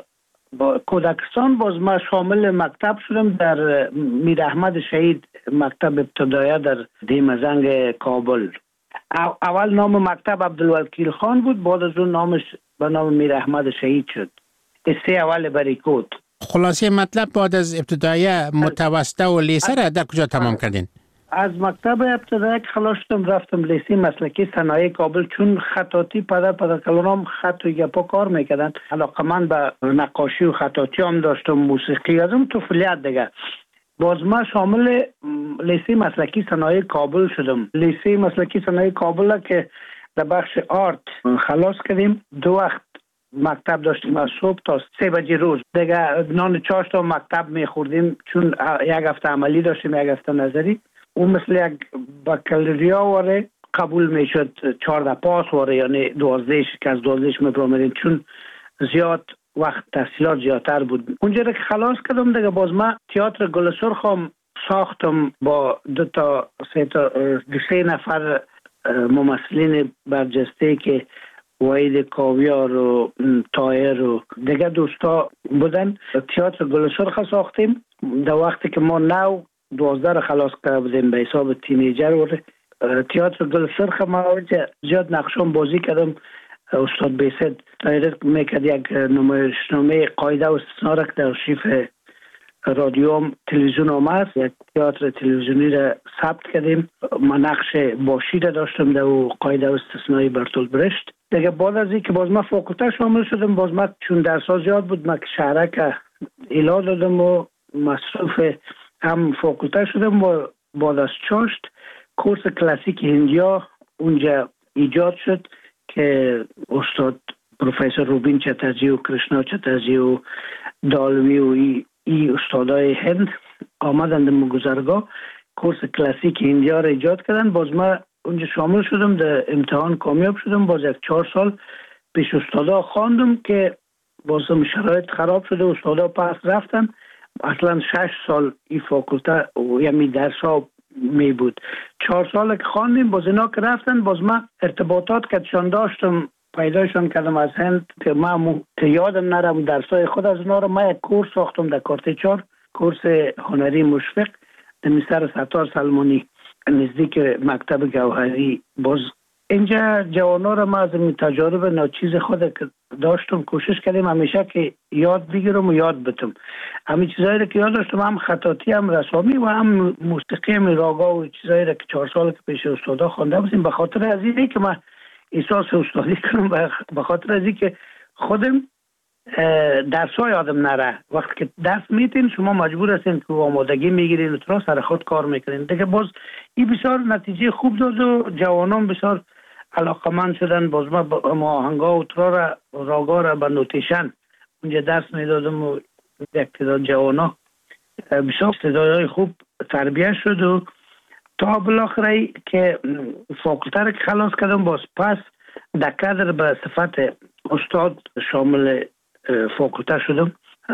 با کودکستان باز ما شامل مکتب شدم در میر احمد شهید مکتب ابتدایه در دیمزنگ کابل. اول نام مکتب عبدالوکیل خان بود، بعد از اون نامش به نام میر احمد شهید شد. سه اول بریکوت. خلاصه مطلب بعد از ابتدایه متوسطه و لیسه را در کجا تمام کردین؟ از مکتب ابتدایی که خلاص شدم رفتم لیسه مسلکی صنایع کابل، چون خطاطی پدر پدرکلانم خط و گپا کار میکردن. علاقه من به نقاشی و خطاطی هم داشتم، موسیقی از اون طفولیت دیگه. باز ما شامل لیسه مسلکی صنایع کابل شدم. لیسه مسلکی صنایع کابل که در بخش آرت خلاص کردیم. دو وقت مکتب داشتیم از صبح تا سه بجه روز. دیگه نان چاشت و مکتب میخوردیم، چون یک هفته عملی داشتیم یک هفته نظری. اون مثل یک بکالوریا واره قبول میشد، چهارده پاس واره، یعنی دوازدهش که از دوازدهش میپرامدیم، چون زیاد وقت تحصیلات زیادتر بود. اونجا که خلاص کردم دیگه باز ما تئاتر گل سرخ هم ساختم با دو تا سه تا سه نفر ممثلین برجسته که وحید کاویار و تایر و دیگه دوستا بودن. تئاتر گل سرخ ساختیم در وقتی که ما نو دوازده را خلاص کرده بودیم به حساب تینیجر. و تئاتر گل سرخ ما زیاد نقشان بازی کردم. استاد بیسد دایرکت میکرد یک نمایشنامه قاعده و استثنا را که در آرشیو رادیو تلویزیون آمد، یک تئاتر تلویزیونی را ثبت کردیم. من نقش باشی را داشتم در قاعده و استثنای برتولت برشت. دیگه بعد از اینکه باز ما فاکولته شامل شدم، باز ما چون درس‌ها زیاد بود ما که شهرک ایلا دادم و مصروف هم فاکولته شدم. و بعد از چاشت کورس کلاسیک هندیا اونجا ایجاد شد که استاد پروفسور روبین چترجی و کرشنا چترجی و دالوی و ای, ای استادای هند آمدند در گذرگاه کورس کلاسیک هندیا را ایجاد کردن. باز ما اونجا شامل شدم، در امتحان کامیاب شدم. باز یک چهار سال پیش استادا خواندم که باز شرایط خراب شده، استادا پس رفتن. اصلا شش سال این فاکولته یعنی درس ها می بود. چهار سال که خواندیم، باز اینا که رفتن، باز ما ارتباطات که چون داشتم پیدایشان کردم از هند که ما که یادم نرم درس های خود از اونا رو. ما یک کورس ساختم در کارت چار، کورس هنری مشفق در مستر ستار سلمانی نزدیک مکتب گوهری. باز اینجا جوانا رو ما از این تجارب ناچیز خود که داشتم کوشش کردیم همیشه که یاد بگیرم و یاد بتم. همین چیزایی که یاد داشتم، هم خطاطی هم رسامی و هم موسیقی هم راگا و چیزایی که چهار سال که پیش استادا خوانده بودیم. به خاطر از اینه که من احساس استادی کنم، به خاطر از اینکه خودم درس ها یادم نره. وقتی که درس میتین شما مجبور هستین که آمادگی میگیرین و ترا سر خود کار میکنین دیگه. باز این بسیار نتیجه خوب داد و جوانان بسیار علاقمند شدن. باز ما با آهنگا و ترا را راگا را به نوتیشن اونجا درس میدادم و یک تعداد جوانا بسیار استعدادهای خوب تربیت شد. و تا بالاخره که فاکولته را که خلاص کردم، باز پس در کادر به صفت استاد شامل فاکولته شدم.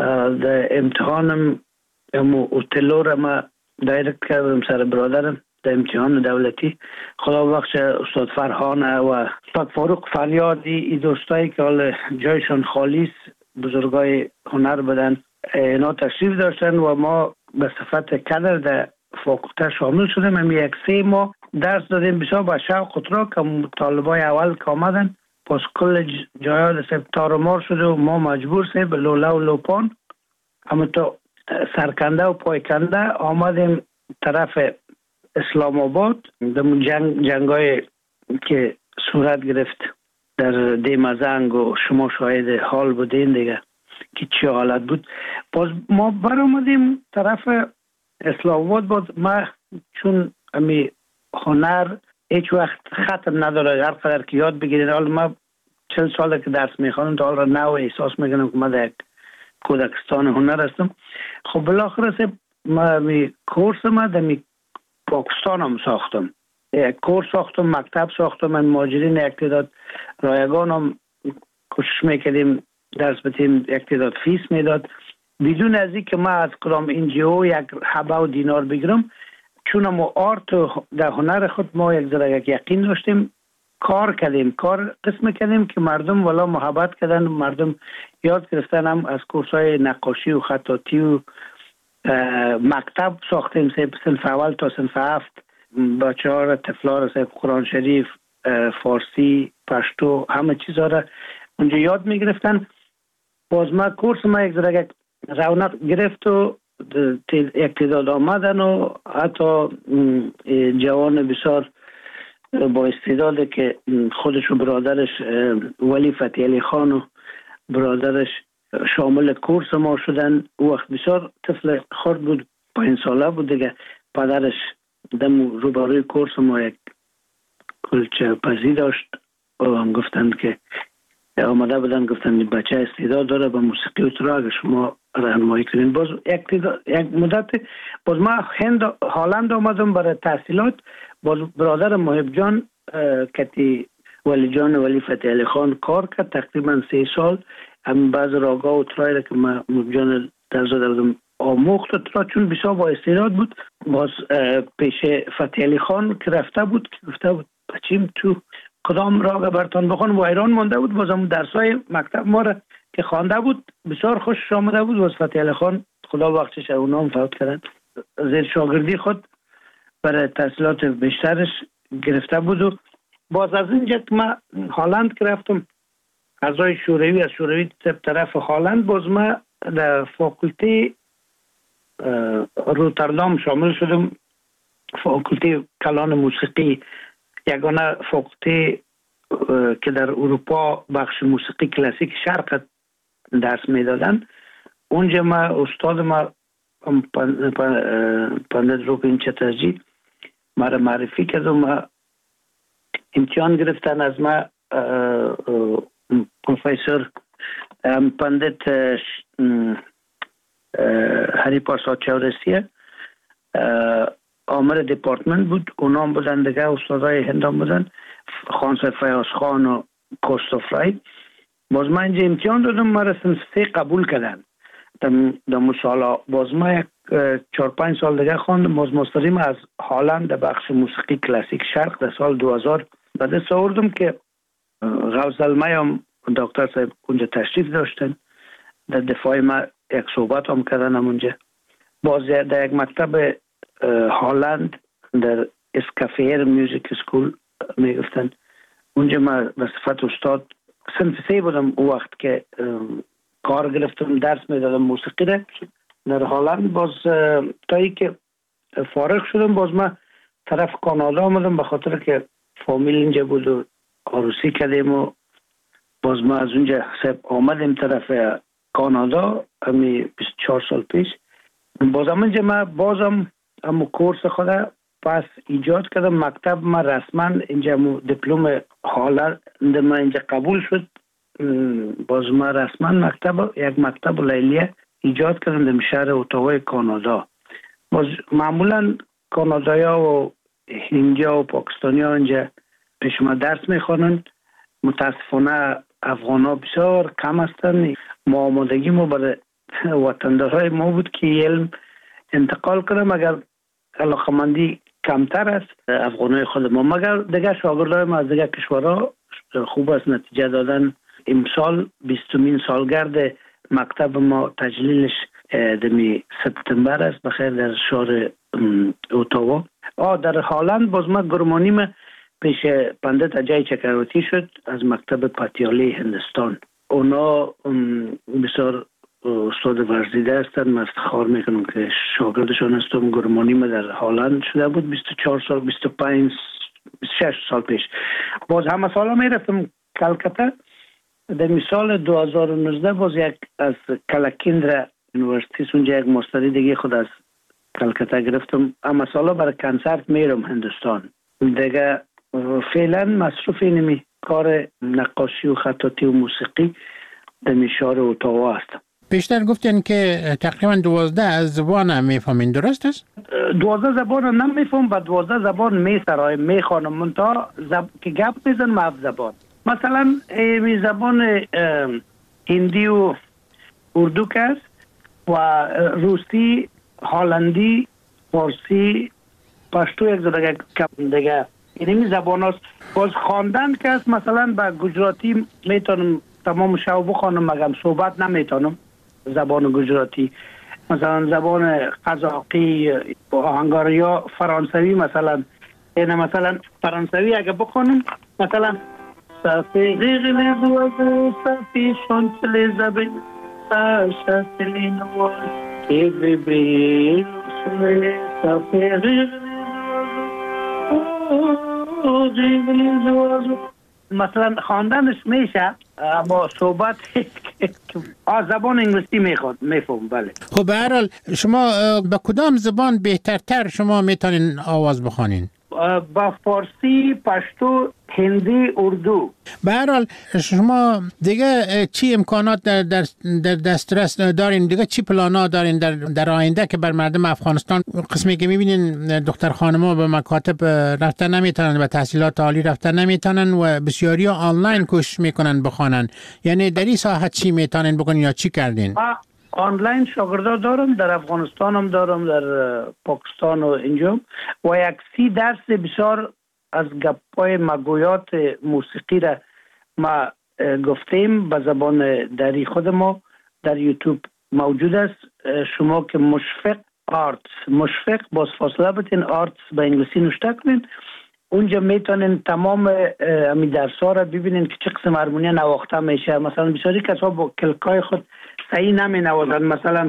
در امتحانم اوتلو را ما دایرکت کردم سر برادرم در امتحان دولتی. خدا بخش استاد فرهان و استاد فاروق فریادی، این دوستایی که حال جایشان خالیست، بزرگای هنر بدن، اینا تشریف داشتن و ما به صفت کادر در فاکولته شامل شدم. هم یک سه ماه درس دادیم بسیار با شوق و ترا که طالبای اول که آمدن. پس کل جایات سب تارمار شده و ما مجبور سه به لوله و لوپان اما تو سرکنده و پایکنده آمدیم طرف اسلام آباد. در جنگ جنگای که صورت گرفت در دیمزنگ و شما شاهد حال بودین دیگه که چه حالت بود. باز ما بر آمدیم طرف اسلام آباد. باز ما چون امی هنر هیچ وقت ختم نداره، هر قدر که یاد بگیرین. حالا ما چند ساله که درس میخوانم تا حالا نو احساس میکنم که ما در کودکستان هنر هستم. خب بالاخره ما می کورس ما در می پاکستان هم ساختم، یک کورس ساختم، مکتب ساختم. من ماجرین یک تعداد رایگان هم کوشش میکردیم درس بتیم، یک تعداد فیس میداد بدون از این که ما از کدام انجیو یک حبه و دینار بگیرم. چون ما آرت در هنر خود ما یک ذره یک یقین داشتیم کار کردیم. کار قسم کردیم که مردم والا محبت کردن، مردم یاد گرفتن. هم از کورس های نقاشی و خطاطی و مکتب ساختیم، صنف اول تا صنف هفت. بچه ها را طفلا را قرآن شریف، فارسی، پشتو، همه چیزها را اونجا یاد می گرفتن. باز ما کورس ما یک ذره رونق گرفت و یک تعداد آمدن و حتی جوان بسیار با استعداده که خودش و برادرش ولی فتحی علی خان و برادرش شامل کورس ما شدن. او وقت بسیار طفل خرد بود، پنج ساله بود دیگه. پدرش دم روبروی کورس ما یک کلچه پزی داشت و هم گفتن که آمده بودن، گفتن بچه استعداد داره به موسیقی و ترا، اگر شما راهنمایی کنین. باز یک, یک مدت باز ما هند هالند آمدم برای تحصیلات. باز برادر محب جان کتی ولی جان ولی فتحی علی خان کار کرد تقریبا سه سال. هم بعض راگا و ترای که ما محب جان در زده بودم آموخت و ترا، چون بسیار با استعداد بود. باز پیش فتحی علی خان که رفته بود که گفته بود بچیم تو کدام راگ برتان بخون و ایران مانده بود. باز هم درسای مکتب ما را که خوانده بود بسیار خوش آمده بود. باز فتحی علی خان خدا بخشش اونا هم فوت کردن، زیر شاگردی خود برای تحصیلات بیشترش گرفته بود. و باز از اینجا که ما هالند که رفتم اعضای شوروی، از شوروی طرف هالند، باز ما در فاکولته روتردام شامل شدم. فاکولته کلان موسیقی، یگانه فاکولته که در اروپا بخش موسیقی کلاسیک شرق درس میدادن. اونجا ما استاد ما پندت روپین چترجی ما را معرفی کرد و ما امتحان گرفتن از ما. پروفیسور پندت هری پرساد چورسیه آمر دیپارتمنت بود، اونا بودن دیگه، استادای هندام بودن، خانسر فیاض خان و کوستوفرای. باز من اینجا امتحان دادم، ما را صنف سه قبول کردن در مسالا. باز ما یک چهار پنج سال دیگه خواندم. باز مستریم از هالند در بخش موسیقی کلاسیک شرق در سال دو هزار به دست آوردم که غوث زلمه هم دکتر صاحب اونجا تشریف داشتن، در دفاع ما یک صحبت هم کردن اونجا. باز در یک مکتب هالند در اسکافیر میوزیک اسکول میگفتن، اونجا ما به صفت استاد صنف سه بودم. او وقت که کار گرفتم درس میدادم موسیقی را در هالند. باز تا ای که فارغ شدم باز ما طرف کانادا آمدم، به خاطر که فامیل اینجا بود و عروسی کردیم و باز ما از اونجا حساب آمدیم طرف کانادا همی بیست و چهار سال پیش. باز هم اینجا ما بازم همو کورس خود پس ایجاد کردم. مکتب ما رسما اینجا دیپلم هالند ما اینجا قبول شد. باز ما رسما مکتب یک مکتب لیلیه ایجاد کردم در شهر اوتاوا کانادا. باز معمولا کانادایا و هندیا و پاکستانیا اینجا پیش ما درس میخوانن. متاسفانه افغان ها بسیار کم هستن. ما آمادگی ما برای وطندارای ما بود که علم انتقال کنم، اگر علاقمندی کمتر است افغانای خود ما، مگر دیگه شاگردای ما از دیگه کشورها خوب است نتیجه دادن. امسال بیستمین سالگرد مکتب ما تجلیلش دمی سپتامبر است بخیر در شهر اوتاوا. آه در هالند باز ما گرمانیم پیش پندت اجای چکرواتی شد از مکتب پاتیالی هندستان. اونا بسیار استاد ورزیده هستند. من افتخار میکنم که شاگردشان هستم. گرمانیم در هالند شده بود بیست و چهار سال، بیست و پنج بیست و شش سال پیش. باز همه سالا میرفتم کلکته. در مثال دو هزار و نوزده باز یک از کلکیندرا یونیورسیتی اونجا یک ماستری دیگه خود از کلکته گرفتم. اما سالا برای کنسرت میرم هندوستان. دیگه فعلا مصروف اینمی کار نقاشی و خطاطی و موسیقی در شهر اوتاوا هستم. بیشتر گفتین که تقریبا دوازده از زبان میفهمین، درست است؟ دوازده زبان نمیفهم و دوازده زبان میسرایم میخوانم. منتها زب... که گپ میزنم هفت زبان. مثلا می زبان هندی و اردو است و روسی، هالندی، فارسی، پشتو یک دیگه کم دیگه اینمی زبان هاست. باز خواندن که است مثلا به گجراتی میتونم تمام شو بخوانم مگم صحبت نمیتونم زبان گجراتی. مثلا زبان قزاقی آهنگاری یا فرانسوی مثلا این مثلا فرانسوی اگه بخونم مثلا صافی غیغلی دوازه صافی شانتلی زبی صافی نوار که ببری صافی غیغلی دوازه مثلا خواندنش میشه اما صحبت زبان انگلیسی میخواد میفهم. بله. خب به هر حال شما با کدام زبان بهترتر شما میتونین آواز بخوانین؟ با فارسی، پشتو، هندی، اردو. به هر حال شما دیگه چی امکانات در, در, در دسترس دارین؟ دیگه چی پلانا دارین در, در آینده که بر مردم افغانستان؟ قسمی که میبینین دختر خانم‌ها به مکاتب رفتن نمیتونن، به تحصیلات عالی رفتن نمیتونن و بسیاری آنلاین کوشش میکنن بخوانن. یعنی در این ساحت چی میتونین بکنین یا چی کردین؟ آنلاین شاگردا دارم، در افغانستان هم دارم، در پاکستان و اینجا و یک سی درس بسیار از گپای مگویات موسیقی را ما گفتیم به زبان دری خود ما در یوتیوب موجود است. شما که مشفق آرتس، مشفق باز فاصله بتین آرتس به انگلیسی نوشته کنین، اونجا میتونین تمام امی درس ها را ببینین که چه قسم هارمونی نواخته میشه. مثلا بسیاری کسا با کلکای خود صحیح نمی نوازن. مثلا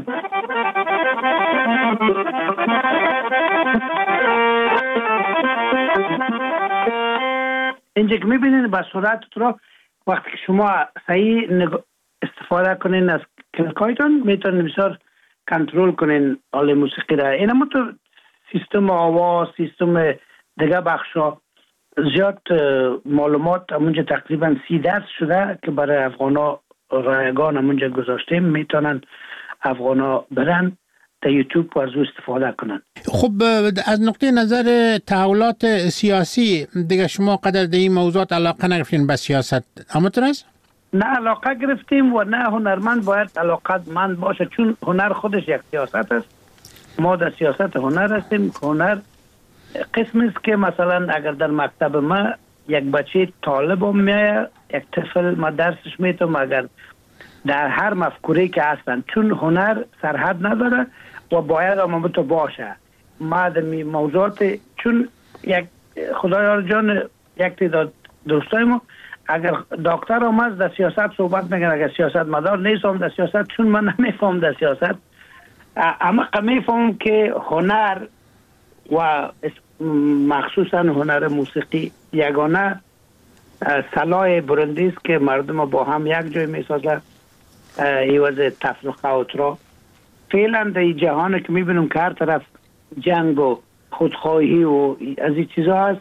اینجا که میبینین با صورت را وقتی که شما صحیح استفاده کنین از کلکایتون میتونین بسیار کنترل کنین آل موسیقی را. این هم تو سیستم آواز، سیستم دیگه بخشا زیاد معلومات همونجا تقریبا سی درس شده که برای افغانا رایگان همونجا گذاشتیم، میتونن افغانا برن در یوتیوب و از او استفاده کنن. خب از نقطه نظر تحولات سیاسی دیگه شما قدر در این موضوعات علاقه نگرفتین به سیاست؟ همونطور است؟ نه علاقه گرفتیم و نه هنرمند باید علاقه مند باشه، چون هنر خودش یک سیاست است. ما در سیاست هنر هستیم. هنر قسم است که مثلا اگر در مکتب ما یک بچه طالب هم میایه، یک طفل ما درسش میتونم، اگر در هر مفکوره که هستن، چون هنر سرحد نداره و باید هم تو باشه. ما در موضوعات چون یک خدایار جان یک تعداد دوستای ما اگر دکتر هم از در سیاست صحبت میگن، اگر سیاست مدار نیستم در سیاست، چون من نمیفهم در سیاست، اما میفهم که هنر و مخصوصا هنر موسیقی یگانه سلاح برندی است که مردم با هم یک جای میسازه ایواز تفرقه و ترا. فعلا در جهان که میبینم که هر طرف جنگ و خودخواهی و از این چیزا هست،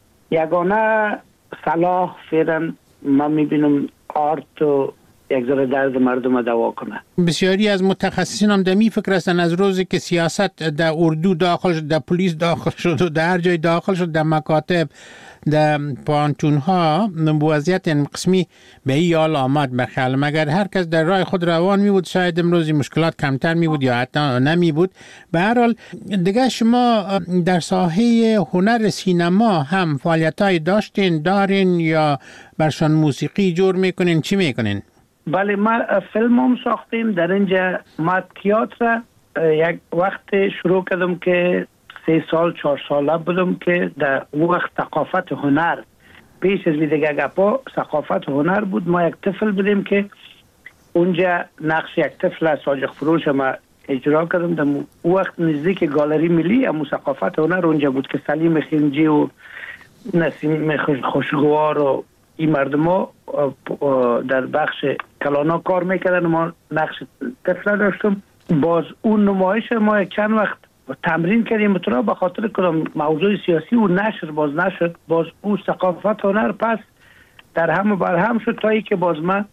یگانه صلاح فعلا ما میبینم آرت و یک ذره درد مردم دوا کنه. بسیاری از متخصصین هم در می فکر هستن از روزی که سیاست در اردو داخل شد، در پلیس داخل شد و در هر جای داخل شد، در مکاتب، در پانتون ها، وضعیت این قسمی به این حال آمد. بخیال مگر هر کس در راه خود روان می بود شاید امروزی مشکلات کمتر می بود یا حتی نمی بود. به هر حال دیگه شما در ساحه هنر سینما هم فعالیتای داشتین دارین یا برشان موسیقی جور میکنین؟ چی میکنین؟ بله ما فیلم هم ساختیم در اینجا. ما تئاتر یک وقت شروع کردم که سه سال چهار ساله بودم که در وقت ثقافت هنر پیش از دیگه گپا ثقافت هنر بود. ما یک طفل بودیم که اونجا نقش یک طفل از ساجق فروش ما اجرا کردم. در وقت نزدیک گالری ملی امو ثقافت هنر اونجا بود که سلیم خنجی و نسیم خوشگوار و این مردم ها در بخش کلانا کار میکردن. ما نقش طفل داشتم. باز اون نمایش ما چند وقت تمرین کردیم بطورا به خاطر کدام موضوع سیاسی و نشر باز نشد. باز او ثقافت هنر پس در هم و بر هم شد تا ای که باز من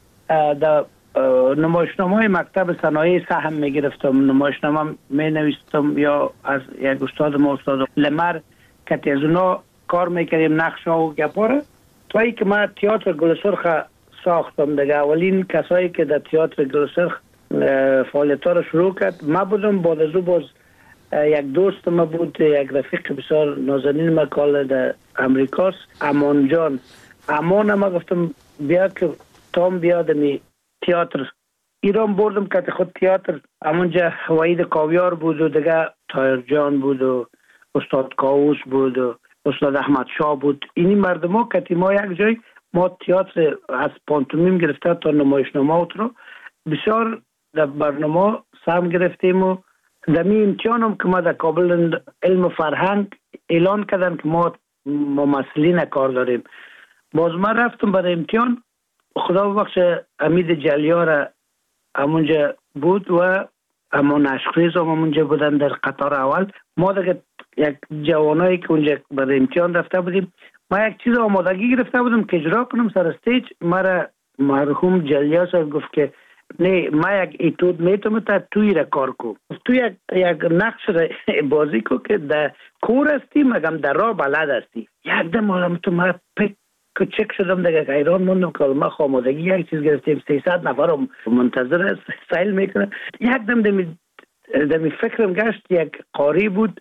در نمایشنامه های مکتب صنایع سهم می گرفتم، نمایشنامه می نویستم یا از یک استاد ما استاد لمر که از اونا کار میکردیم نقش ها و گپاره تا ای که من تئاتر گلسرخ ساختم. دیگه اولین کسایی که در تئاتر گلسرخ فعالیت ها رو شروع کرد ما بودم. بعد از او باز یک دوست ما بود، یک رفیق بسیار نازنین ما کال در امریکاست، امان جان. امان ما گفتم بیا که تام بیاد می تئاتر ایران بردم که خود تئاتر همونجا وحید کاویار بود و دیگه تایر جان بود و استاد کاووس بود و استاد احمد شاه بود. اینی مردم ها که ما یک جای ما تئاتر از پانتومیم گرفته تا نمایشنامه رو بسیار در برنامه سهم گرفتیم و در می امتحان هم که ما در کابل علم و فرهنگ اعلان کردن که ما ممثلین کار داریم. باز ما رفتم برای امتحان، خدا بخش امید جلیار همونجا بود و اما نشخیز هم همونجا بودن در قطار اول. ما دیگه یک جوانایی که اونجا برای امتحان رفته بودیم، ما یک چیز آمادگی گرفته بودم که اجرا کنم سر استیج. مرا مرحوم جلیار صاحب گفت که نه، ما یک ایتود میتونم تا توی را کار کو، تو یک یک نقش را بازی کو که در کور هستی مگم در راه بلد هستی. یک دم حالم تو ما پک کوچک شدم دیگه، ایران موندم که ما خامادگی یک چیز گرفتیم، سیصد نفر منتظر سیل میکنه. یک دم دمی دمی فکرم گشت، یک قاری بود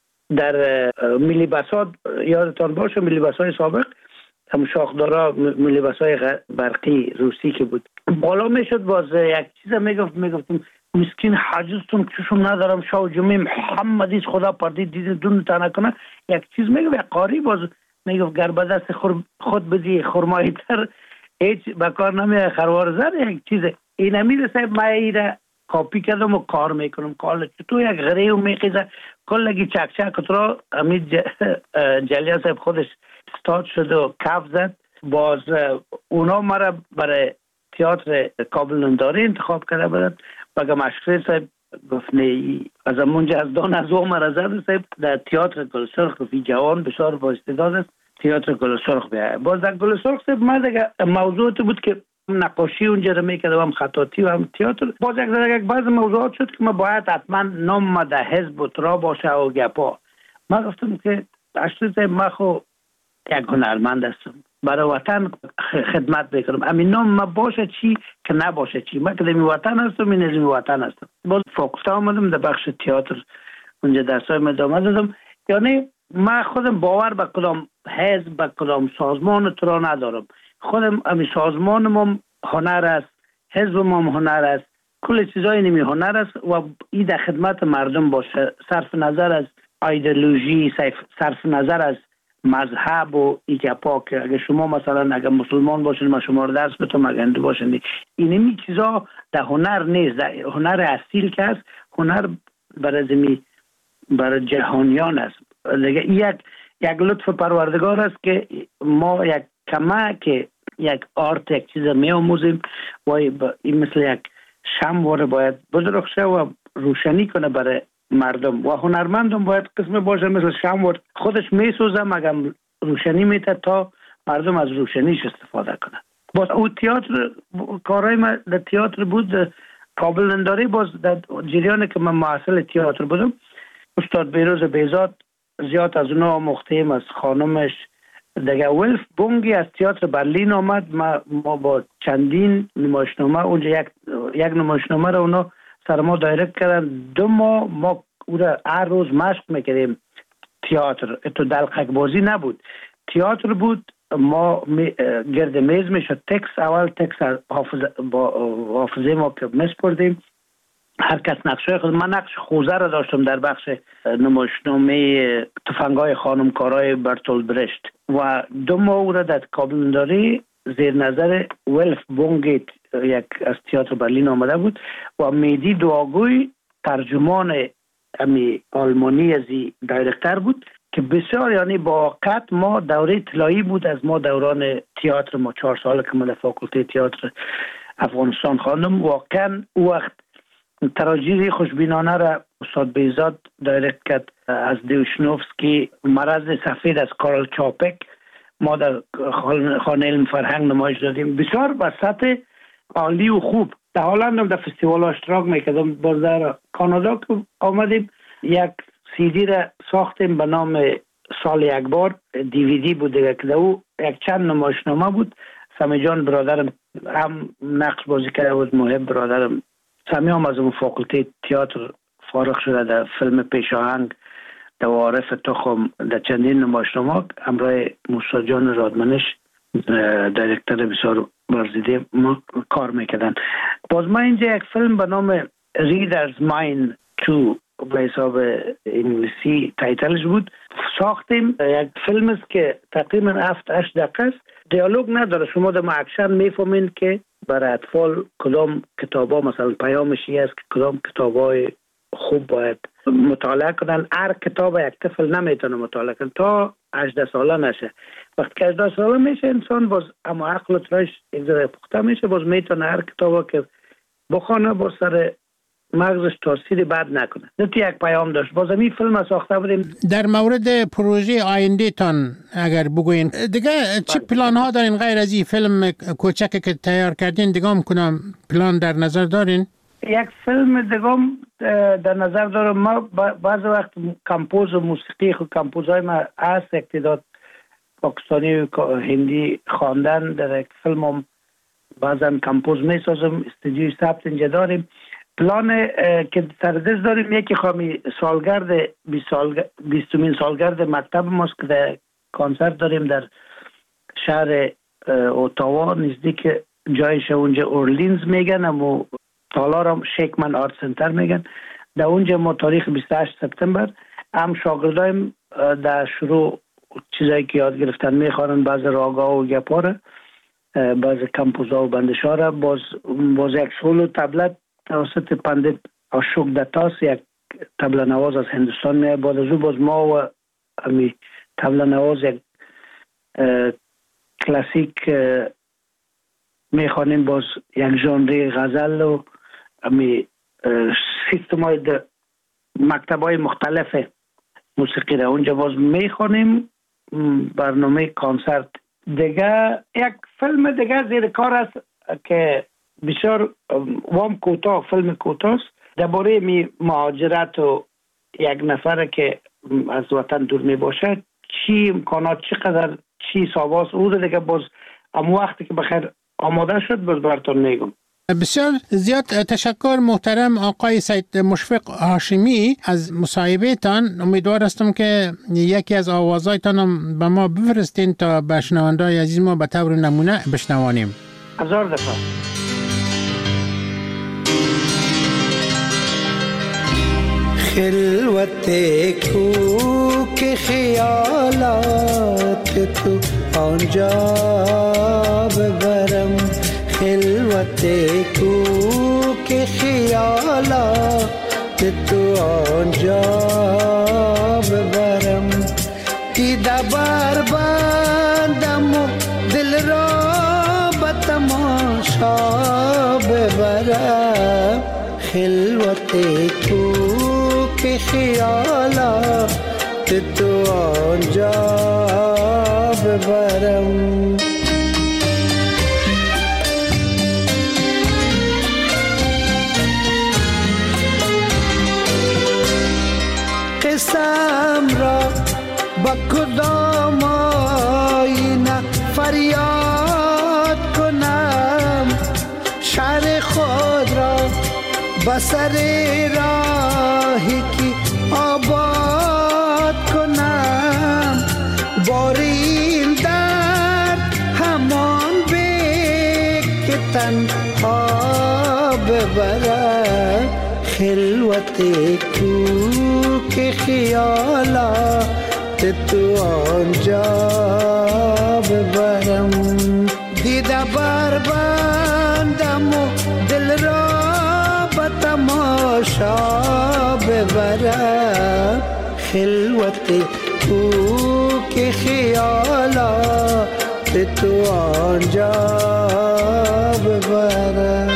در ملی بسات، یادتان باشه ملی بسای سابق، هم شاخدارا ملی بسای برقی روسی که بود، بالا میشد باز یک چیز میگفت میگفتم مسکین حاجزتون چشم ندارم شاه جمعه محمدیز خدا پردید دیده دون تنه کنه. یک چیز میگفت، یک قاری باز میگفت گر به دست خود بدی خرمایی تر هیچ بکار نمیه خروار زر. یک چیز این امید صاحب ما ایره کاپی کردم و کار میکنم. کار تو یک غریو میخیزه کلگی چک چک را امید جلیان صاحب خودش استاد شد و کف زد. باز اونا مرا برای تئاتر کابل ننداری انتخاب کرده بودن. بگم اشکری صاحب گفت نه، از همونجا از دان از او مرا زد صاحب در تئاتر گل سرخ فی جوان بسیار با استعداد است، تئاتر گل سرخ بیا. باز در گل سرخ صاحب ما دیگه موضوعات بود که نقاشی اونجا رو میکردم، هم خطاطی و هم تئاتر. باز یک یک بعض موضوعات شد که ما باید حتما نام ما در حزب و ترا باشه و گپا. ما گفتم که اشکری صاحب ما خو یک هنرمند هستم، برای وطن خدمت بکنم، همین نام ما باشه چی که نباشه چی. من که در وطن هستم، این از وطن هستم. باز فاکولته آمدم در بخش تئاتر، اونجا درسای من ادامه دادم. یعنی من خودم باور به کدام حزب به کدام سازمان تو را ندارم. خودم همین سازمانم هم هنر است، حزبم هم هنر است، کل چیزای نمی هنر است و این در خدمت مردم باشه، صرف نظر از ایدئولوژی، صرف نظر از مذهب و ایگپا. که اگه شما مثلا اگه مسلمان باشین ما شما رو درس بتونم، اگه هندو باشین، اینمی چیزا در هنر نیست. در هنر اصیل که است، هنر برای زمین برای جهانیان است. دیگه یک یک لطف پروردگار است که ما یک کمک یک آرت یک چیز می آموزیم و این مثل یک شمع باید بدرخشه و روشنی کنه برای مردم. و هنرمندم باید قسم باشه مثل شمع خودش می سوزه مگم روشنی میته تا مردم از روشنیش استفاده کنن. باز او تئاتر کارهای ما در تئاتر بود کابل ننداری. باز در جریان که من محصل تئاتر بودم، استاد بیروز بیزاد زیاد از اونا مختیم، از خانمش دیگه. ولف بونگی از تئاتر برلین آمد. ما, ما با چندین نمایشنامه اونجا یک یک نمایشنامه رو اونا سر ما دایرکت کردن. دو ماه ما او را هر روز مشق میکردیم. تئاتر تو دلقک بازی نبود، تئاتر بود. ما می گرد میز میشد، تکس اول تکس حافظه با حافظه ما که میسپردیم، هر کس نقشه خود. من نقش خوزه را داشتم در بخش نمایشنامه تفنگای خانمکارای برتولد برشت و دو ماه او را در کابل ننداری زیر نظر ولف بونگیت یک از تئاتر برلین آمده بود و میدی دعاگوی ترجمان امی آلمانی ازی دایرکتر بود که بسیار یعنی با واقعیت ما دوره طلایی بود از ما دوران تئاتر. ما چهار سال که من فاکولته تئاتر افغانستان خواندم. واقعا او وقت تراژدی خوشبینانه را استاد بیزاد دایرکت کرد از دیوشنوفسکی. مرض سفید از کارل چاپک ما در خانه علم فرهنگ نمایش دادیم، بسیار به سطح عالی و خوب. در هلند هم در فستیوال اشتراک میکردم. باز در کانادا که آمدیم یک سیدی را ساختیم به نام سال یک بار، دیویدی بود دیگه که او یک چند نمایشنامه بود. سمی جان برادرم هم نقش بازی کرده بود، محب برادرم سمی هم از اون فاکولته تئاتر فارغ شده در فیلم پیشاهنگ در عارف تخم در چندین نمایشنامه همراه موسی جان رادمنش دایرکتر بسیار ورزیده ما کار میکردن. باز ما اینجا یک فیلم به نام ریدرز مایند تو به حساب انگلیسی تایتلش بود ساختیم. یک فیلم است که تقریبا هفت هشت دقیقه است، دیالوگ نداره. شما در اکشن میفهمین که برای اطفال کدام کتابا مثلا پیامشی است که کدام کتابای خوب باید مطالعه کنن. هر کتاب یک طفل نمیتونه مطالعه کنه تا هجده ساله نشه. وقتی که هجده ساله میشه انسان باز اما عقل و ترش یک ذره پخته میشه، باز میتونه هر کتابا که بخونه با سر مغزش تاثیر بد نکنه. نتی یک پیام داشت. باز این فیلم ساخته بودیم. در مورد پروژه آینده تان اگر بگوین دیگه چه پلان ها دارین غیر از این فیلم کوچکی که تیار کردین؟ دیگه هم کنم پلان در نظر دارین؟ یک فیلم دیگه در نظر دارم. ما بعض وقت کمپوز و موسیقی خود کمپوزهای ما هست، اقتداد پاکستانی و هندی خواندن در یک فیلم هم بعضا کمپوز می سازم. استودیوی ثبت اینجا داریم. پلان که سردست داریم یکی خواهی سالگرد بیستمین سالگرد مکتب ماست که در کنسرت داریم در شهر اوتاوا نزدیک جایش اونجا اورلینز میگن و تالارم شیکمن آرت سنتر میگن. در اونجا ما تاریخ بیست و هشت سپتامبر هم شاگردایم در شروع چیزایی که یاد گرفتن میخوانن، بعض راگا و گپاره، بعض کمپوزا و بندشاره، باز باز یک سولو و تبلت توسط پندت اشوک دتاس یک تبله نواز از هندوستان میاد. بعد از او باز ما و امی تبله نواز یک کلاسیک میخوانیم، باز یک ژانر غزل و امی سیستم های مکتب های مختلف موسیقی را اونجا باز میخوانیم. برنامه کنسرت دیگه یک فیلم دیگه زیر کار است که بسیار وام کوتاه، فیلم کوتاه است درباره می مهاجرت و یک نفر که از وطن دور می باشه، چی امکانات چقدر چی ساواس او رو دیگه باز اما وقتی که بخیر آماده شد باز براتون میگم. بسیار زیاد تشکر محترم آقای سید مشفق هاشمی از مصاحبه تان. امیدوار هستم که یکی از آوازهایتان هم به ما بفرستین تا به شنونده‌های عزیز ما به طور نمونه بشنوانیم. هزار دفعه. خلوت کوک خیالات تو آنجا ببرم، خلوت کوک خیالات تو آنجا ببرم، دیده بر بندم و دل را به تماشا ببرم، خلوت کوک خیالات تو آنجا ببرم. قسم را با کدام آینه فریاد کنم، شهر خود را با سر راهی که آباد کنم، بار این درد همان به که تنها ببرم، خلوت کوک خیالات تو آنجا ببرم، دیده بر بندم و دل را به تماشا ببرم، خلوت کوک خیالات تو آنجا ببرم.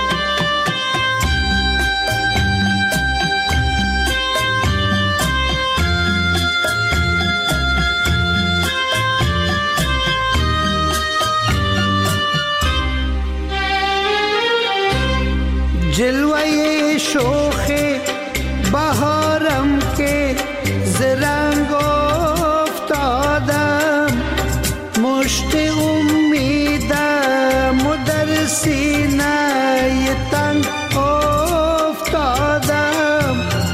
جلوه شوخ بهارم که زرنگ افتادم، مشت امیدم و در سینه تنگ افتادم،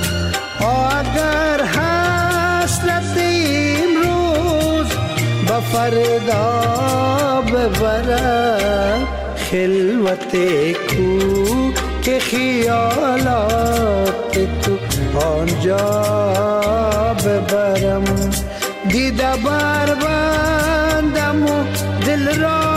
صدا ببرم خلوت کو که خیالات تو آنجا ببرم دیده بر